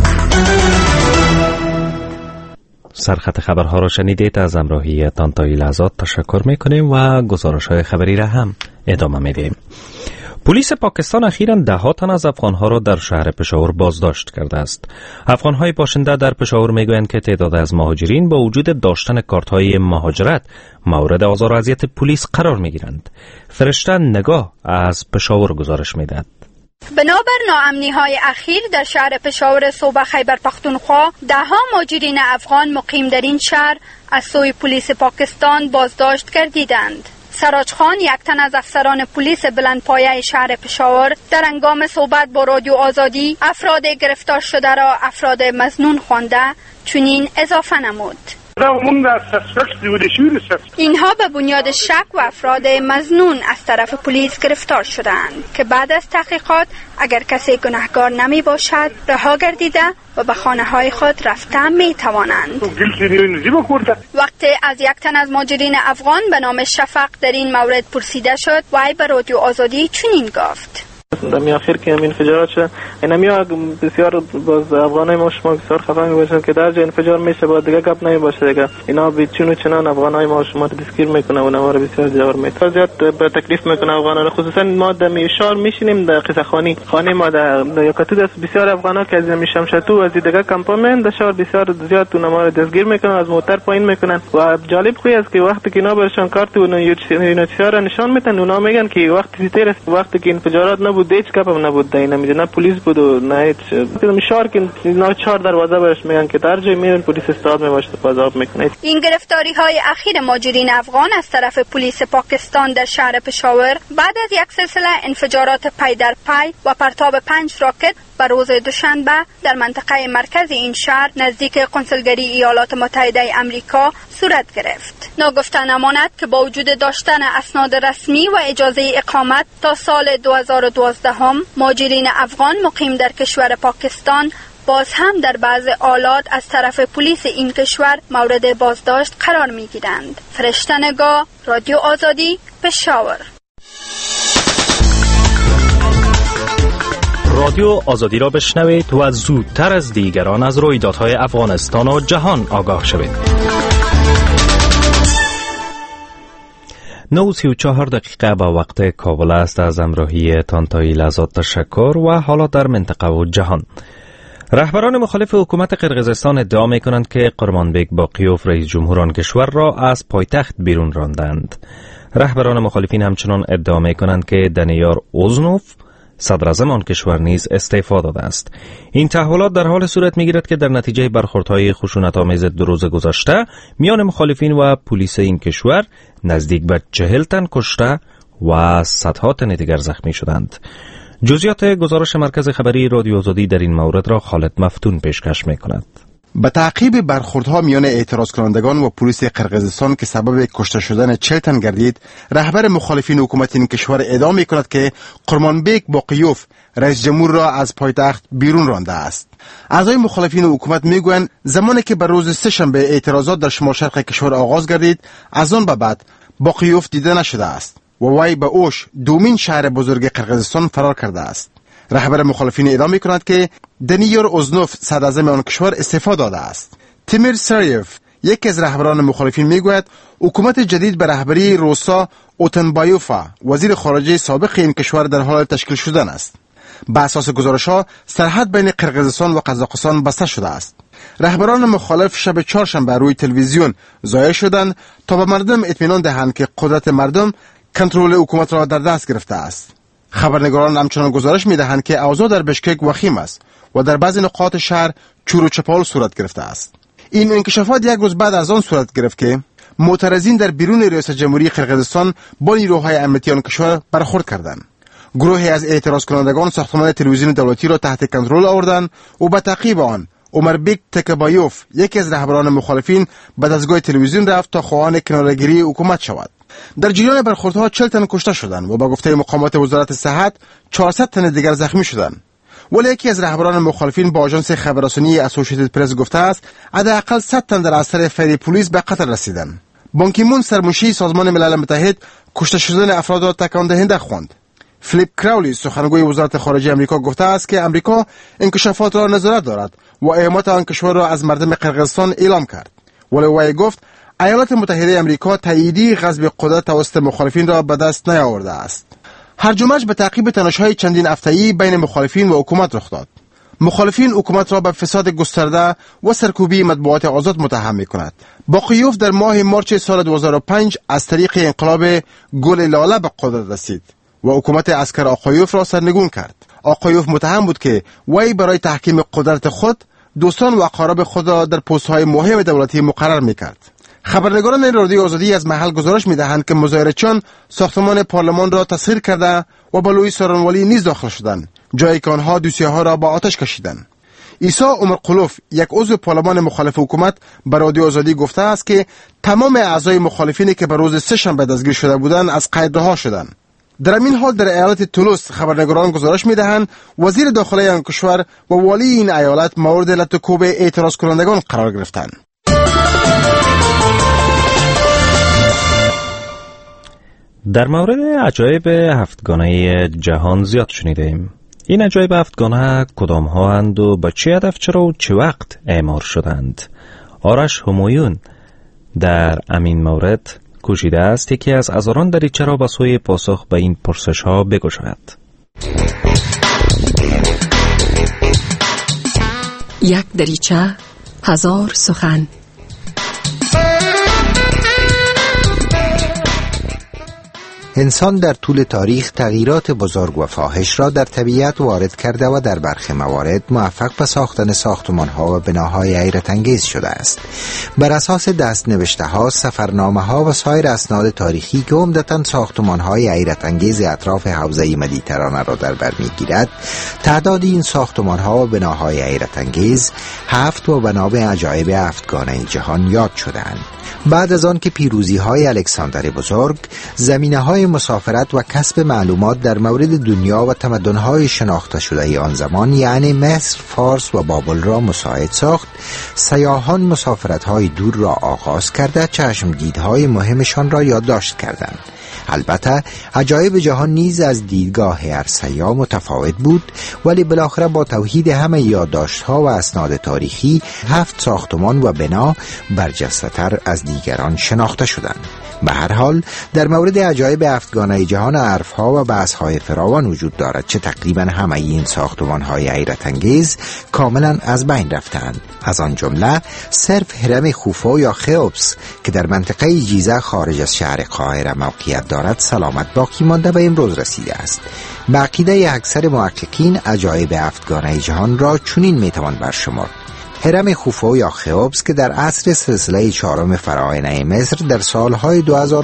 سرخط خبرها را شنیدید. از همراهیتان تا این لحظات تشکر میکنیم و گزارش‌های خبری را هم ادامه میدیم. پلیس پاکستان اخیراً 10 تن از افغانها را در شهر پشاور بازداشت کرده است. افغانهای باشنده در پشاور میگویند که تعداد از مهاجرین با وجود داشتن کارت‌های مهاجرت مورد آزار و اذیت پلیس قرار میگیرند. فرشته نگاه از پشاور گزارش میدهد. بنابر ناامنی‌های اخیر در شهر پشاور صوبه خیبر پختونخوا 10 مهاجرین افغان مقیم در این شهر از سوی پلیس پاکستان بازداشت گردیدند. سراج خان، یک تن از افسران پلیس بلندپایه شهر پشاور، در هنگام صحبت با رادیو آزادی افراد گرفتار شده را افراد مظنون خوانده چنین اضافه نمود: اینها به بنیاد شک و افراد مظنون از طرف پلیس گرفتار شدند که بعد از تحقیقات اگر کسی گناهکار نمی باشد رها گردیده و به خانه های خود رفته می توانند. وقتی از یک تن از مهاجرین افغان به نام شفق در این مورد پرسیده شد، وی به رادیو آزادی چنین گفت: در آخر که همین انفجارات شد، اینم بسیار باز افغانای ما شما بسیار خفه می‌باشند که در جای انفجار میشه با دیگه گپ نمی‌باشه دیگه. اینا بیچون و چنان افغانای ما شما رو دستگیر میکنه و ما رو بسیار جوار میده. زیاد به تکلیف میکنه افغانا رو، خصوصا ما در میشار میشینیم در قصه خانه ما در یکاتو دست بسیار افغانا که از میشمشتو از دیگه کمپامنت در شهر بسیار زیاد تو ما رو دستگیر میکنن، از موتر پایین میکنن و جالب خوی است که وقتی که اینا برشان کارت و یونیسیار نشان میدن اونا میگن که وقتی تیر وقتی که انفجارات نبود هیچ گپم نبود، اینا میگن نه پلیس بود و نه هیچ. میشار که اینا 4 دروازه برش میگن که در جای میرن پلیس استاد میباشه بازاب میکنه. این گرفتاری های اخیر مهاجرین افغان از طرف پلیس پاکستان در شهر پشاور بعد از یک سلسله انفجارات پی در پی و پرتاب 5 راکت به روز دوشنبه در منطقه مرکز این شهر نزدیک قنصلگری ایالات متحده آمریکا صورت گرفت. ناگفته نماند که با وجود داشتن اسناد رسمی و اجازه اقامت تا سال 2012 مهاجرین افغان مقیم در کشور پاکستان باز هم در بعض آلات از طرف پلیس این کشور مورد بازداشت قرار می‌گیرند. فرشته نگاه، رادیو آزادی، پشاور. رادیو آزادی را بشنوید و زودتر از دیگران از رویدادهای افغانستان و جهان آگاه شوید. 9:34 دقیقه با وقت کابل است. از همراهی تان تا این لحظات تشکر و حالا در منطقه و جهان. رهبران مخالف حکومت قرقیزستان ادعا می‌کنند که قرمانبک باقیوف رئیس جمهور آن کشور را از پایتخت بیرون راندند. رهبران مخالفین همچنان ادعا می‌کنند که دنیار اوزنوف صدر اعظم آن کشور نیز استعفا داده است. این تحولات در حال صورت می‌گیرد که در نتیجه برخوردهای خشونت‌آمیز 2 روز گذشته میان مخالفین و پلیس این کشور نزدیک به 40 تن کشته و صدها تن دیگر زخمی شدند. جزئیات گزارش مرکز خبری رادیو آزادی در این مورد را خالد مفتون پیشکش می‌کند. به تعقیب برخوردها میان اعتراض کنندگان و پلیس قرقیزستان که سبب کشته شدن 40 تن گردید، رهبر مخالفین حکومت این کشور ادعا می‌کند که قرمانبک باقیوف رئیس جمهور را از پایتخت بیرون رانده است. اعضای مخالفین حکومت میگویند زمانی که بر روز سه‌شنبه اعتراضات در شمال شرق کشور آغاز گردید، از آن به بعد باقیوف دیده نشده است و وی به اوش، دومین شهر بزرگ قرقیزستان، فرار کرده است. رهبر مخالفین ادعا می‌کند که دنیار اوزنوف صدر اعظم آن کشور استعفا داده است. تیمیر سریف، یکی از رهبران مخالفین، میگوید حکومت جدید به رهبری روسا اوتنبایوفا، وزیر خارجه سابق این کشور، در حال تشکیل شدن است. بر اساس گزارش‌ها سرحد بین قرقیزستان و قزاقستان بسته شده است. رهبران مخالف شب چهارشنبه روی تلویزیون ظاهر شدند تا به مردم اطمینان دهند که قدرت مردم کنترل حکومت را در دست گرفته است. خبرنگاران همچنان گزارش می‌دهند که اوضاع در بشکک وخیم است و در بعضی نقاط شهر چور و چپال صورت گرفته است. این انکشافات یک روز بعد از آن صورت گرفت که معترضین در بیرون ریاست جمهوری قرقیزستان با نیروهای امنیتی آن کشور برخورد کردند. گروهی از اعتراض کنندگان ساختمان تلویزیون دولتی را تحت کنترل آوردند و به تعقیب آن عمربک تکبایوف، یکی از رهبران مخالفین، به دستگاه تلویزیون رفت تا خواهان کناره‌گیری حکومت شود. در جریان برخوردها 40 تن کشته شدند و با گفته مقامات وزارت صحت 400 تن دیگر زخمی شدند. ولی یکی از رهبران مخالفین با آژانس خبررسانی اسوسییتد پرس گفته است حداقل 100 تن در اثر فیر پلیس به قتل رسیدند. بان کی مون، سرمنشی سازمان ملل متحد، کشته شدن افراد را تکان دهنده خواند. فلیپ کراولی، سخنگوی وزارت خارجه آمریکا، گفته است که آمریکا انکشافات را نظارت دارد و اعمات آن کشور را از مردم قرقیزستان اعلام کرد. ولی وی گفت ایالات متحده آمریکا تاییدی غصب قدرت توسط مخالفین را به دست نیاورده است. هرج و مرج به تعقیب تنش‌های چندین هفته‌ای بین مخالفین و حکومت رخ داد. مخالفین حکومت را به فساد گسترده و سرکوبی مطبوعات آزاد متهم می‌کنند. باقیوف در ماه مارچ سال 2005 از طریق انقلاب گل لاله به قدرت رسید و حکومت عسکر آقایوف را سرنگون کرد. آقایوف متهم بود که وی برای تحکیم قدرت خود دوستان و اقارب خود را در پست‌های مهم دولتی مقرر می‌کرد. خبرنگاران رادیو آزادی از محل گزارش می‌دهند که مظاهرچیان ساختمان پارلمان را تسخیر کرده و با لوی سارنوالی نیز داخل شدند، جایی که آنها دوسیه‌ها را با آتش کشیدند. عیسی عمرقلوف، یک عضو پارلمان مخالف حکومت، به رادیو آزادی گفته است که تمام اعضای مخالفینی که به روز سه‌شنبه دستگیر شده بودند از قید رها شدند. در این حال در ایالت تولوس خبرنگاران گزارش می‌دهند وزیر داخلی آن کشور و والی این ایالت مورد لطکوب اعتراض کنندگان قرار گرفتند. در مورد عجایب هفتگانه جهان زیاد شنیدیم. این عجایب هفتگانه کدام ها اند و با چه هدف، چرا و چه وقت اعمار شدند؟ آرش همایون در امین مورد کوشیده است یکی از هزاران دریچه را به سوی پاسخ به این پرسش ها بگشاید. یک دریچه، هزار سخن. انسان در طول تاریخ تغییرات بزرگ و فاحش را در طبیعت وارد کرده و در برخی موارد موفق به ساختن ساختمان‌ها و بناهای حیرت انگیز شده است. بر اساس دست‌نوشته‌ها، سفرنامه‌ها و سایر اسناد تاریخی که عمدتاً ساختمان‌های حیرت انگیز اطراف حوزه مدیترانه را در بر می‌گیرد، تعداد این ساختمان‌ها و بناهای حیرت انگیز 7 و بنا به عجایب هفتگانه جهان یاد شده‌اند. بعد از آن که پیروزی‌های الکساندر بزرگ زمینه‌های مسافرت و کسب معلومات در مورد دنیا و تمدن‌های شناخته شده آن زمان، یعنی مصر، فارس و بابل را مساعد ساخت، سیاحان مسافرت‌های دور را آغاز کرده چشم دیدهای مهمشان را یادداشت کردند. البته عجایب جهان نیز از دیدگاه هر سیاه متفاوت بود، ولی بالاخره با توحید همه یادداشت‌ها و اسناد تاریخی 7 ساختمان و بنا برجسته‌تر از دیگران شناخته شدند. به هر حال در مورد عجایب هفتگانه جهان حرف‌ها و بحث‌های فراوان وجود دارد چه تقریبا همه این ساختمان‌های حیرت انگیز کاملا از بین رفتند. از آن جمله صرف هرم خوفو یا خئوپس که در منطقه جیزه خارج از شهر قاهره موقعیت دارد سلامت باقی مانده به امروز رسیده است. به عقیده اکثر محققین عجایب هفتگانه جهان را چنین میتوان برشمرد: هرم خوفو یا خئوپس که در عصر سلسله 4 فراعنه مصر در سالهای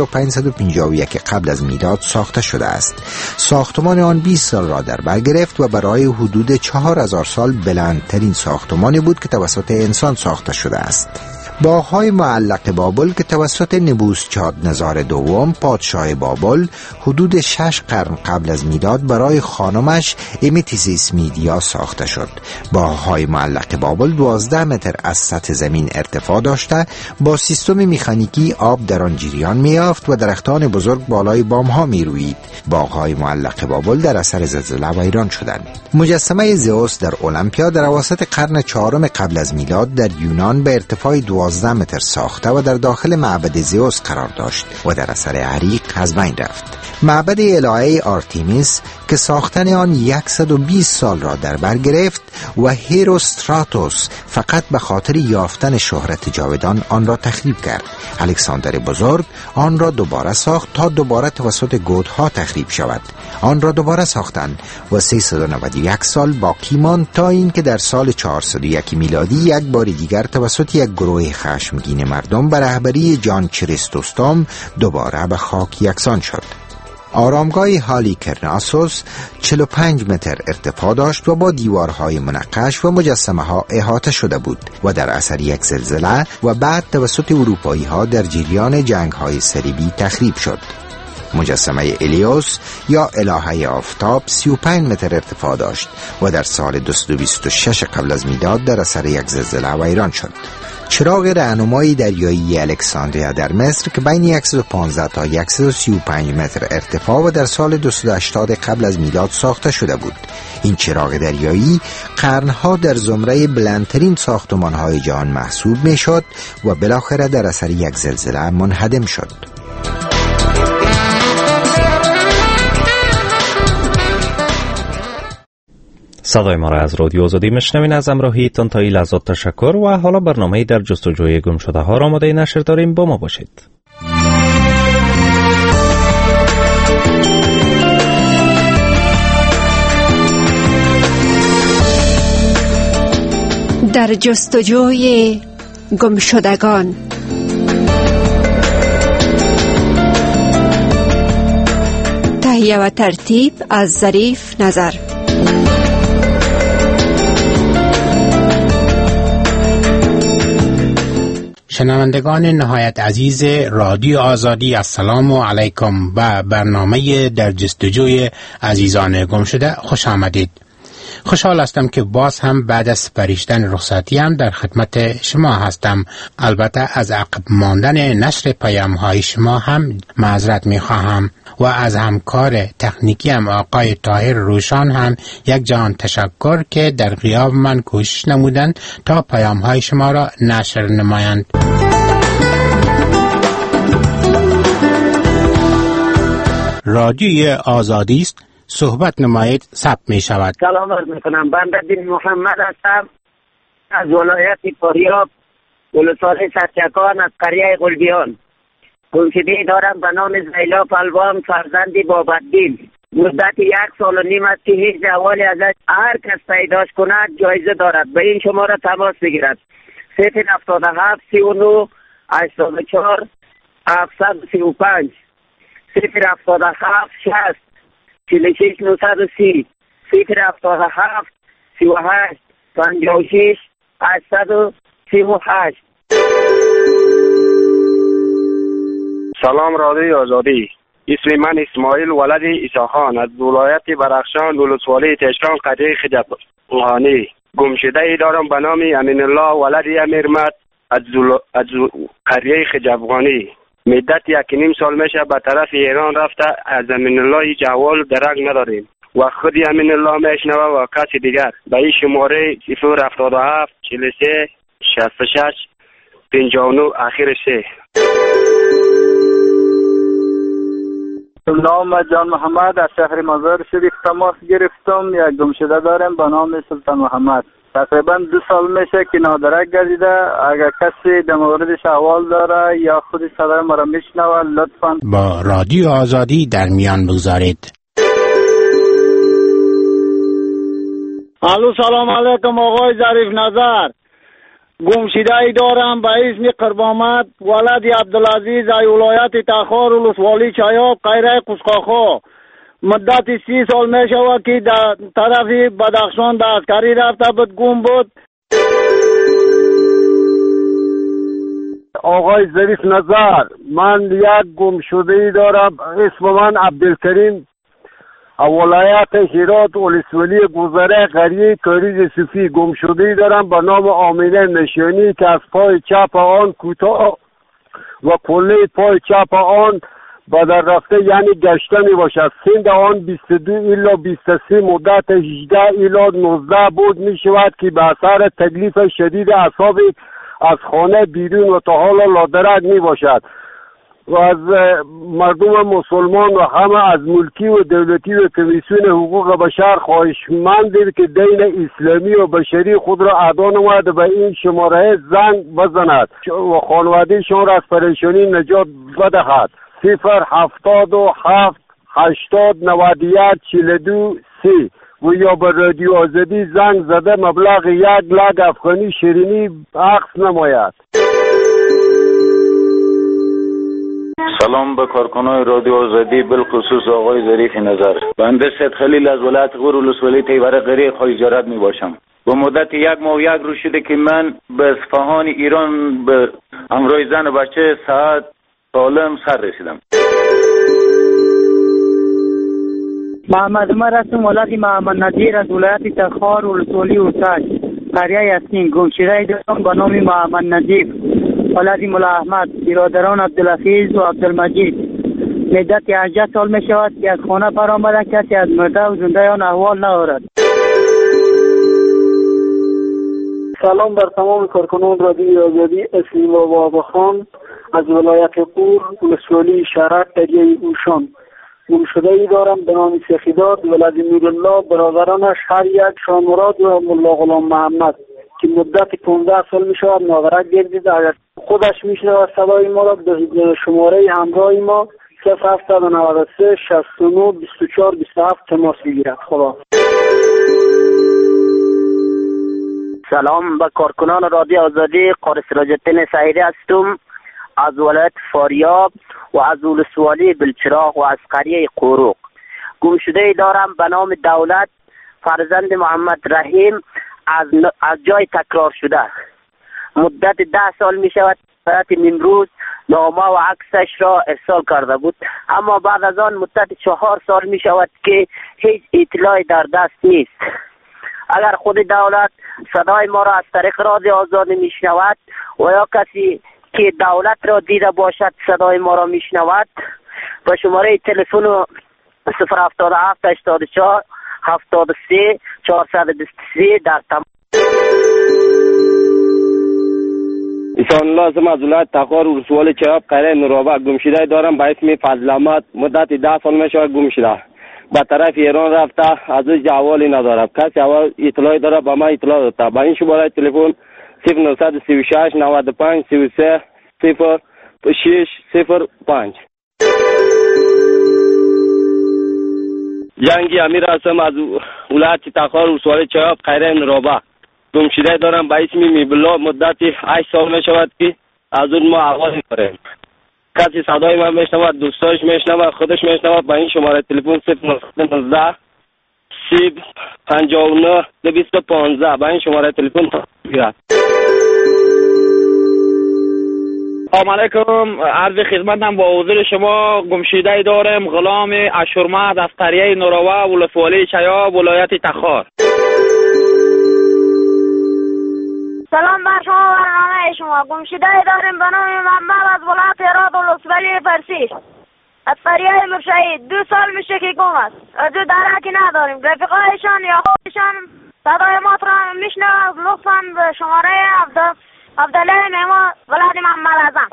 2551 قبل از میلاد ساخته شده است. ساختمان آن 20 سال را در بر گرفت و برای حدود 4000 سال بلندترین ساختمانی بود که توسط انسان ساخته شده است. باغ‌های معلق بابل که توسط نبوسچادنزار دوم پادشاه بابل حدود 6 قرن قبل از میلاد برای خانمش امیتیسیس میدیا ساخته شد. باغ‌های معلق بابل 12 متر از سطح زمین ارتفاع داشته، با سیستم مکانیکی آب در آن جریان می‌یافت و درختان بزرگ بالای بام‌ها می‌رویید. باغ‌های معلق بابل در اثر زلزله ویران شدند. مجسمه زئوس در المپیا در اواسط قرن 4 قبل از میلاد در یونان به ارتفاع 12 متر ساخته و در داخل معبد زئوس قرار داشت و در اثر حریق از بین رفت. معبد الهه آرتمیس که ساختن آن 120 سال را در بر گرفت و هیروستراتوس فقط به خاطر یافتن شهرت جاودان آن را تخریب کرد. الکساندر بزرگ آن را دوباره ساخت تا دوباره توسط گودها تخریب شود. آن را دوباره ساختند و 391 سال باقی ماند تا اینکه در سال 401 میلادی یک بار دیگر توسط یک گروه خشمگین مردم به رهبری جان کریستوستوم دوباره به خاک یکسان شد. آرامگاه هالیکرناسوس 45 متر ارتفاع داشت و با دیوارهای منقش و مجسمه ها احاطه شده بود و در اثر یک زلزله و بعد توسط اروپایی ها در جریان جنگ های صلیبی تخریب شد. مجسمه الیوس یا الهه آفتاب 35 متر ارتفاع داشت و در سال 226 قبل از میلاد در اثر یک زلزله ویران شد. چراغ راهنمای دریایی الکساندریا در مصر که بین 115 تا 135 متر ارتفاع و در سال 280 قبل از میلاد ساخته شده بود. این چراغ دریایی قرنها در زمره بلندترین ساختمان‌های جهان محسوب می‌شد و بالاخره در اثر یک زلزله منهدم شد. صدای ما را از رادیو آزادی میشنوین. از همراهیتان تا این لحظات تشکر و حالا برنامه در جستجوی گم شده ها را آماده نشر داریم. با ما باشید. در جستجوی گم شدگان. تهیه و ترتیب از ظریف نظر. شنوندگان نهایت عزیز رادیو آزادی، السلام علیکم. و برنامه در جستجوی عزیزان گم شده خوش آمدید. خوشحال هستم که باز هم بعد از پریشتن رخصتی هم در خدمت شما هستم. البته از عقب ماندن نشر پیام‌های شما هم معذرت می‌خواهم و از همکار تکنیکی هم آقای طاهر روشان هم یک جهان تشکر که در غیاب من کوشش نمودند تا پیام‌های شما را نشر نمایند. رادیوی آزادی است، صحبت نمایید ثبت می شود. سلام عرض می کنم. بنده دین محمد هستم از ولایت فاریاب، ولسوالی سرچکان، از قریه قلبیان. گمشدگی دارم به نام زیلا پلوان، فرزندی بابالدین. مدت 1.5 سال است که هیچ جوالی ازش هر کس پیداش کند جایزه دارد. به این شماره تماس بگیرد: 077 39 84 735 077 60 46 930 077 38 56 838. سلام رادیو آزادی. اسم من اسماعیل ولد عیساخان از ولایت بدخشان، ولسوالی تهران، قریه خجبغانی. گمشده ای دارم به نام امین الله ولد امیرمت از قریه خجبغانی. مدت 1.5 سال میشه به طرف ایران رفته. از امین الله جوال درک نداریم و خود امین الله میشنوه و کسی دیگر به این شماره 077 43 66 59 آخر 3. نام جان محمد از شهر مزار شریف تماس گرفتم. یک گمشده دارم به نام سلطان محمد. تقریبا 2 سال میشه که نادرک گردیده. اگر کسی در موردش احوال داره یا خود صدای مرا میشنوه لطفا با رادیو آزادی در میان بگذارید. الو سلام علیکم آقای ظریف نظر. گمشده ای دارم به اسم قربامت ولد عبدالعزیز ای ولایت تخار ولسوالی چایاب قیره قسقاخا. مدت 30 سال می شود که در طرف بدخشان در عسکری رفته بود، گم بود. آقای ظریف نظر، من یک گمشده ای دارم، اسم من عبدالکریم، ولایت هرات ولسوالی گذره قریه کاریز صوفی. گمشده ای دارم به نام آمینه نشانی که از پای چپ آن کوتاه و کله پای چپ آن با در رفته یعنی گشته می باشد. سند آن 22 الی 23 مدت 18 الی 19 بود می شود که به اثر تکلیف شدید اعصاب از خانه بیرون و تا حالا لادرک می باشد و از مردم مسلمان و همه از ملکی و دولتی و کمیسیون حقوق بشر خواهشمندیم که دین اسلامی و بشری خود را ادا نماید به این شماره زنگ بزند و خانوادهشان را از پریشانی نجات بدهد. 077 80 91 42 3 و یا به رادیو آزادی زنگ زده مبلغ 1 لک افغانی شیرینی عکس نماید. سلام به کارکنان رادیو آزادی، بالخصوص آقای ظریف نظر. بنده سید خلیل از ولایت غور ولسوالی تیوره قریه خواهیجارت می باشم. به مدت 1 ماه و 1 روز شده که من به اصفهان ایران به همراه زن و بچه ساعت سالم سر رسیدم. محمد عمر هستم، ولد محمد نذیر از ولایت تخار ولسوالی اوساج قریه یاسین. گمشده دارم به نام محمد نذیر ولد مولا احمد، برادران عبدالحفیظ و عبدالمجید. مدت 18 سال می شود که از خانه برآمده، کسی از مرده و زنده آن احوال ندارد. سلام بر تمام کارکنان رادیو آزادی. اسلام بابا خان از ولایت غور ولسوالی شهرک قریه اوشان. گمشده ای دارم به نام سخیداد ولد نورالله، برادرانش هر یک شامراد و ملا غلام محمد که مدت 15 سال می شود نادرک گردید. اگر خودش می شود صدای ما را به شماره همراه ما 0793 69 24 27 تماس بگیرد. خدا. سلام به کارکنان رادیو آزادی. قاری سراج الدین سعیدی هستم از ولایت فاریاب و از ولسوالی بلچراغ و از قریه قوروق. گمشده ای دارم به نام دولت فرزند محمد رحیم از جای تکرار شده. مدت 10 سال می شود برات امروز نامه و عکسش را ارسال کرده بود، اما بعد از آن مدت 4 سال می شود که هیچ اطلاعی در دست نیست. اگر خود دولت صدای ما را از طریق رادیو آزادی می شنود و یا کسی که دولت را دیده باشد صدای ما را می شنود و شماره تلفن 077 84 73 423 در تمام. ایسان الله از ولایت تخار ولسوالی چایاب قریه نورابه. گمشده دارم به اسم فضل احمد. مدت 10 سال می شود گمشده. به طرف ایران رفته، از او جوالی ندارم. کسی اول اطلاعی داره به من اطلاع داده. با این شماره تلفن 0936 95 33 0605. جنگی امیر هستم از ولایت تخار ولسوالی چایاب قریه نورابه. گمشده دارم به اسم میبلا. مدت 8 سال می شود که از اون ما احوال داریم. کسی صدای من میشنود، دوستاش میشنود، خودش میشنود. با این شماره تلفن 0919 30 59 215 با این شماره تلفن گیرد. سلام علیکم، عرض خدمتم با حضور شما. گمشده دارم غلام اشورمد از قریه نوراوه ولسوالی چایاب ولایت تخار. سلام بر شما و برنامه شما. گمشده داریم به نام محمد از ولایت هرات ولسوالی فرسی از قریه مرشهید. 2 سال میشه که گم است. جو درکی نداریم. رفیقایشان یا خودشان صدای ما را میشنوند. لطفا به شماره عبدالله میما ولایت محمد اعظم.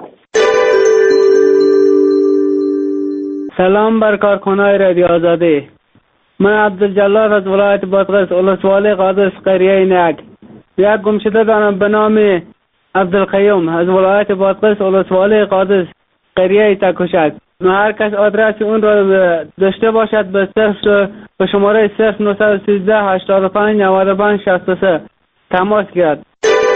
سلام بر کارکنای رادیو آزادی. من عبدالجلال از ولایت بادغیس ولسوالی قادس قریه نگ. یک گمشده دارم به نام عبدالقیوم از ولایت بادغیس ولسوالی قادس قریه تکوشک. هر کس آدرس اون را داشته باشد به شماره 0913 85 95 63 تماس گیرد.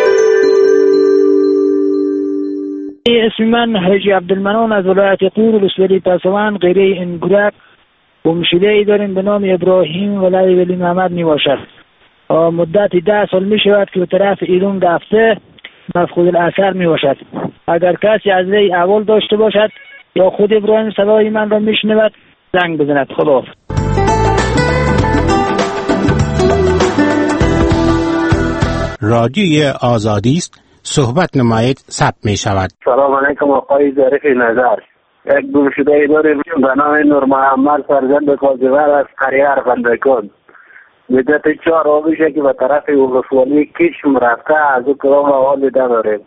اسم من حاجی عبدالمنان از ولایت قور ولسوالی پاسوان قریه انگورک. گمشده داریم به نام ابراهیم ولای ولی محمد می باشد. مدت 10 سال می شود که به طرف ایران رفته مفقود الاثر می باشد. اگر کسی از وی احوال داشته باشد یا خود ابراهیم صدای من را می شنود زنگ بزند. خدا. رادیوی آزادی است. صحبت نمایید ثبت می شود. سلام علیکم آقای ظریف نظر. یک گمشده داریم به نام نور محمد فرزند کاظمر از قریه ارغندکان. مدت 4 ماه میشه که به طرف ولسوالی کشم رفته از او کدام احوال نداریم.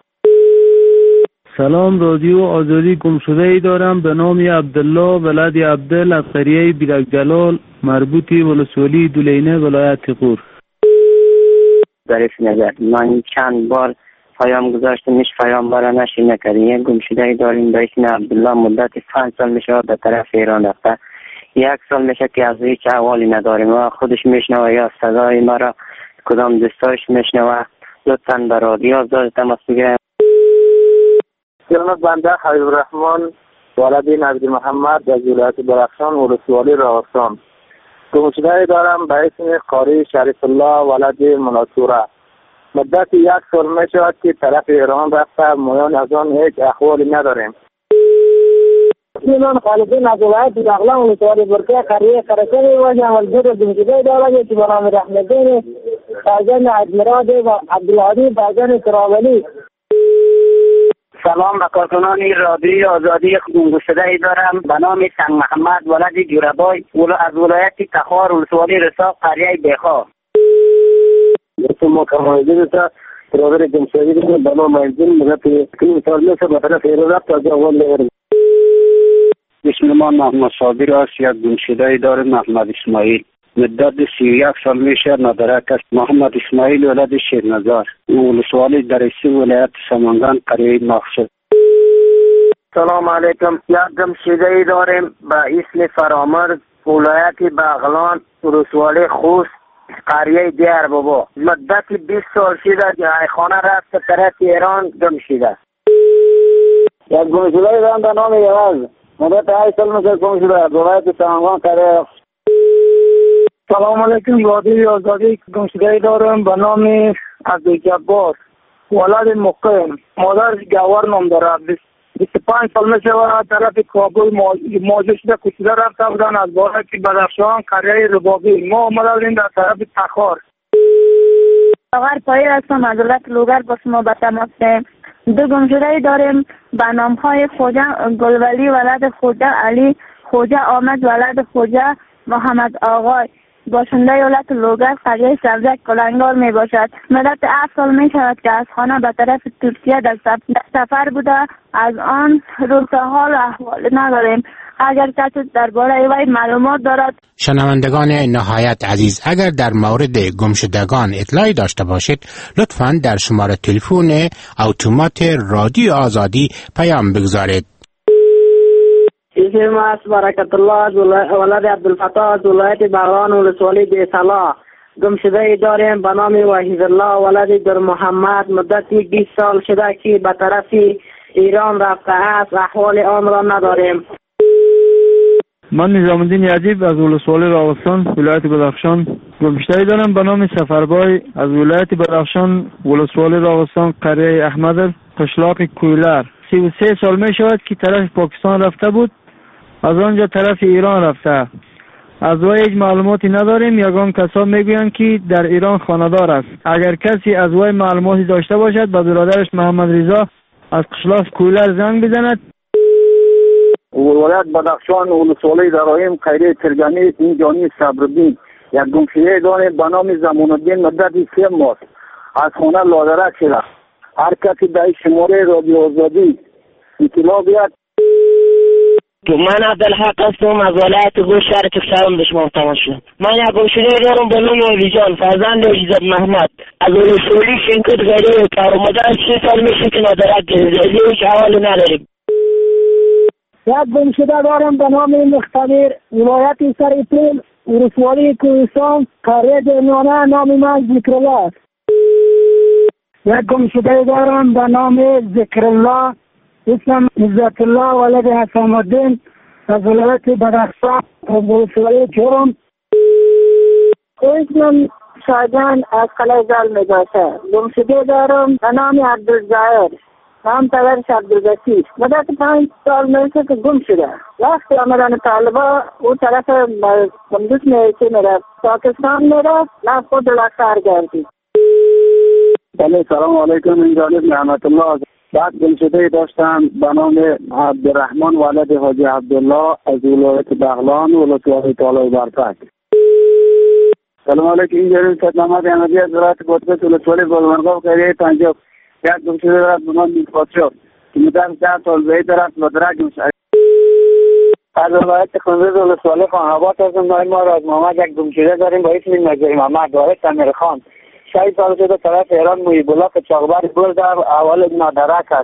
سلام رادیو آزادی. گمشده دارم به نام عبدالله ولد عبدل از قریه بیرک جلال مربوطی ولسوالی دولینه ولایت قور. ظریف نظر. من چند بار پیام گذاشتم هیچ پیام برای نشی نکردیم. یک گمشده داریم به اسم عبدالله مدت 5 سال میشه به طرف ایران رفته. 1 سال میشه که از هیچ احوالی نداریم و خودش میشنوه یا صدای ما را کدام دوستاش میشنوه. لطفاً به رادیو آزادی تماس بگیریم. سلام بنده حبیب الرحمن ولد عبد محمد از ولایت بدخشان ولسوالی راستان. گمشده دارم به اسم قاری شریف الله ولد منصوره. مدت 1 سال می شود که طرف ایران رفته. میان از آن هیچ احوالی نداریم. من خالدین از ولایت بغلان ولسوالی برکه قریه قرقه میواجم. والجور گمشده دارم که به نام رحمتین باجان عجمراد و عبدالعادی باجان تراولی. سلام به کارکنان رادیوی آزادی. گمشده دارم به نام سنگ محمد ولد جوربای از ولایت تخار ولسوالی رساق قریه بیخا. ما کمایدی تا برادر گمشده دارم به نام اینجین مدت 3 سال میشه به طرف ایران رفت از اول نداریم. اسم من محمد صابر است. یک گمشده دارم محمد اسماعیل. مدت 31 سال میشه ندارک است. محمد اسماعیل ولد شیرنظر ولسوالی درسی ولایت سمنگان قریه مقصد. سلام علیکم. یک گمشده داریم به اسم فرامرز ولایت بغلان ولسوالی خوست قریه دیار بابا. مدت 20 سال شده که خانه رفت به طرف ایران گمشده. یک گمشده دارم به نام یواز. مدت 8 سال میشه گمشده از ولایت سمنگان قریه. سلام علیکم. رادیوی آزادی. گمشده دارم به نام عبدالجبار ولد مقیم. مادرش گوار نام دارد. 25 سال میشه و طرف کابل موجود شده کشیده رفته بودن از ولایت بدخشان قریه ربابی. ما آمدیم در طرف تخار. آقای پایی هستم از ولایت لوگر با شما به تماس. 2 گمشده داریم به نامهای خوجه گلولی ولد خوجه علی خوجه آمد ولد خوجه محمد آقای باشنده ولایت لوگر قریه سبزک کلنگار می باشد. مدت 7 سال می شود که از خانه به طرف ترکیه در سفر بوده. از آن روز تا حال احوال نداریم. اگر کسی درباره وی معلومات دارد. شنوندگان نهایت عزیز، اگر در مورد گمشدگان اطلاعی داشته باشید لطفاً در شماره تلفن اتومات رادیو آزادی پیام بگذارید. اسم است برکت الله از ولد عبدالفتاح از ولایت بغلان ولسوالی بی‌صلاح. گمشده داریم به نام وحید الله ولد در محمد. مدت 20 سال شده که به طرف ایران رفته است. احوال آن را نداریم. من نظام الدین یعجیب از ولسوالی راوستان ولایت بدخشان. گمشده دارم به نام سفربای از ولایت بدخشان ولسوالی راوستان قریه احمد قشلاق کویلر. 33 سال می شود که طرف پاکستان رفته بود. از آنجا طرف ایران رفته. از وی هیچ معلوماتی نداریم. یگان کسا میگویند که در ایران خانه‌دار است. اگر کسی از وی معلوماتی داشته باشد به برادرش محمد رضا از قشلاف کویلر زنگ بزند. ولایت بدخشان ولسوالی درایم خیریه ترگانی اینجانی صبرالدین یک گمشده داریم به نام زمان الدین مدت 3 ماه از خانه لادرک شده. هر کسی در شماره رادیو آزادی اطلاع بیاد. من عبدالحق هستم از ولایت گوش شهر کفشارم به شما تماس شد. من یک گمشده دارم به نام علیجان فرزند عزت محمد از ولسوالی شنکت غیره کار مدت 3 سال میشه که لادرک گرفته. هیچ حوالی نداریم. یک گمشده دارم به نام مختبر ولایت سرپول ولسوالی کوهستان قریه درمیانه نام من ذکرالله است. یک گمشده دارم به نام ذکرالله اسم عزت الله ولد حسام الدین از ولایت بدخشان ولسوالی چهارم. اسمم شاهجان از قلعه زال میباشه. گمشده دارم به نام عبدالظاهر نام پدرش عبدالبسیط مدت 5 سال میشه که گم شده. وقتی آمدن طالبا او طرف کندوز میره پاکستان میره نه خود لخر گردید. بله سلام علیکم. این جانب نعمت الله. بعد گمشده داشتم به نام عبدالرحمن ولد حاجی عبدالله از ولایت بغلان ولسوالی طالب برفک. سلام علیکم. این جانب خدمات احمدی از ولایت قطب ولسوالی گلمرغ خیریه پنجاب یک گمشده دارد به نام میرپادشاه که مدت 10 سال به این طرف لادرک میشه. از ولایت کندوز ولسوالی خان‌آباد هستم. ما را از محمد یک گمشده داریم با اسم نجاری محمد وارث امیرخان 6 سال شده طرف ایران محیب الله که چاقبر گل در اول نادرک است.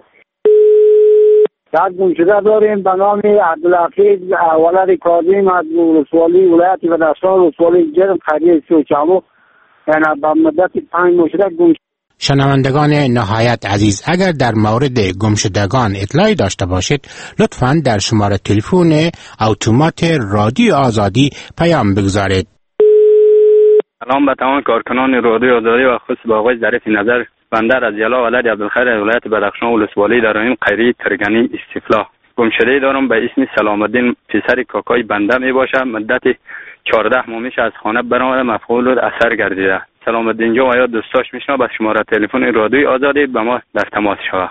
یک گمشده داریم به نام عبدالحفیظ ولد کاظم از ولسوالی ولایت بدخشان ولسوالی جرم خیریه سوچامو یعنی به مدت 5 ماه شده گمشده. شنوندگان نهایت عزیز، اگر در مورد گمشدگان اطلاعی داشته باشید لطفاً در شماره تلفن اتومات رادیو آزادی پیام بگذارید. سلام به تمام کارکنان رادیو آزادی و خصوص به آقای ظریف نظر. بنده رضی‌الله ولد عبدالخیر از ولایت بدخشان ولسوالی درایم قریه ترگنی استفلا گمشده دارم به اسم سلام الدین پسر کاکای بنده می باشه. مدت 14 ماه میشه از خانه برآمده مفعول اثر گردیده. سلام الدین جان و یا دوستاش میشنه به شماره تلفن رادیوی آزادی به ما در تماس شود.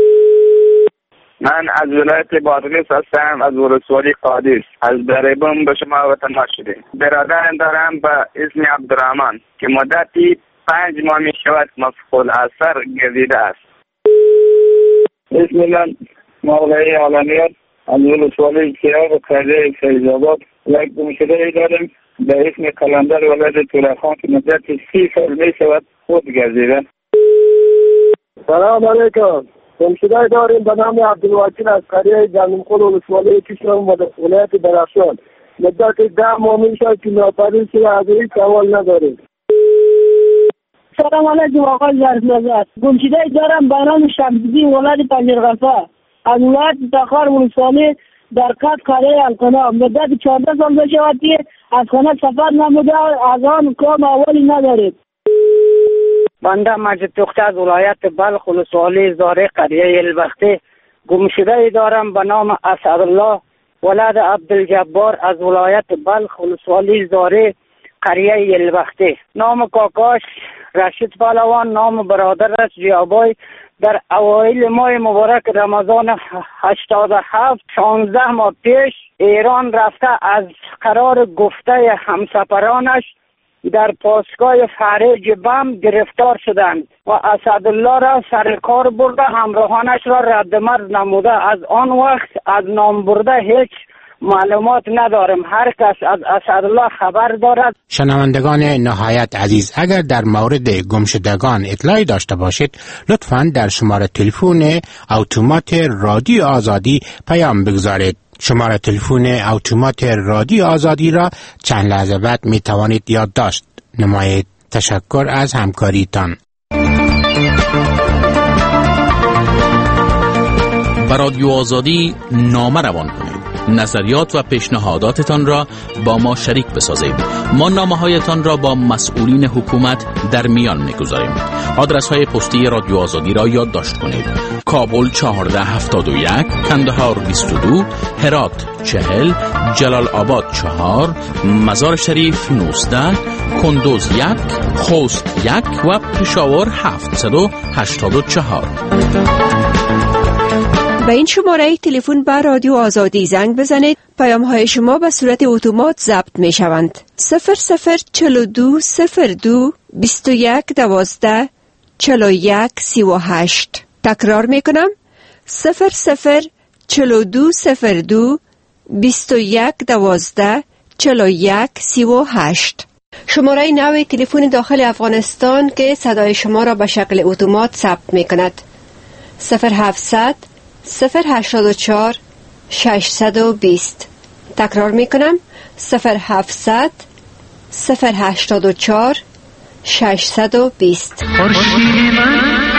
من از ولایت بادغیس هستم از ولسوالی قادس از بریبم به شما وطن شده. برادرم دارم به اسم عبدالرحمن که مدتی 5 ماه می شود مفعول اثر گردیده است. اسم من مولای عالمیت از ولسوالی کیار و قریه فیض‌آباد یک گمشده داریم به اسم قلندر ولد طولخان که مدت 30 سال می شود خود گردیده. سلام علیکم. گمشده داریم به نام عبدالوکیل از قریه جنگمخول ولسوالی کشورم و ولایت بدخشان مدت 10 ماه می شود که ناپدید شده از هیچ احوال نداریم. سلام علیکم آقای ظریف نظر. گمشده دارم به نام شمس‌الدین ولد پنجرغفا از ولایت تخار ولسوالی در قد قریه القنا مدت 14 سال میشود که از خانه سفر نموده از آن کام اولی ندارید. بنده مجد تخته از ولایت بلخ ولسوالی زاره قریه البختی گمشده دارم به نام اسعدالله ولد عبدالجبار از ولایت بلخ ولسوالی زاره قریه البختی. نام کاکاش رشید پهلوان، نام برادرش جیابای در اوایل ماه مبارک رمضان 87 16 ماه پیش ایران رفته از قرار گفته همسفرانش در پاسگاه فرج بم گرفتار شدند و اسعدالله را سر کار برده همراهانش را رد مرز نموده. از آن وقت از نام برده هیچ معلومات ندارم. هر کس از اسعدالله خبر دارد. شنوندگان نهایت عزیز، اگر در مورد گمشدگان اطلاعی داشته باشید لطفاً در شماره تلفن اتومات رادیو آزادی پیام بگذارید. شماره تلفن اتومات رادیو آزادی را چند لحظه بعد می توانید یادداشت نمایید. تشکر از همکاریتان. به رادیو آزادی نامه روان کنید. نظریات و پیشنهاداتتان را با ما شریک بسازید. ما نامه‌هایتان را با مسئولین حکومت در میان می‌گذاریم. آدرس‌های پستی رادیو آزادی را یادداشت کنید: کابل 1471، کندهار 22، هرات 40، جلال آباد 4، مزار شریف 19، کندوز 1، خوست 1 و پشاور 784. به این شماره تلفن به رادیو آزادی زنگ بزنید. پیام های شما به صورت اتومات ضبط می شوند. 004202 2112 4138. تکرار می کنم: 004202 2112 4138. شماره نو تلفن داخل افغانستان که صدای شما را به شکل اتومات ثبت می کند: 0700 084 620. تکرار می کنم: 0700 084 620.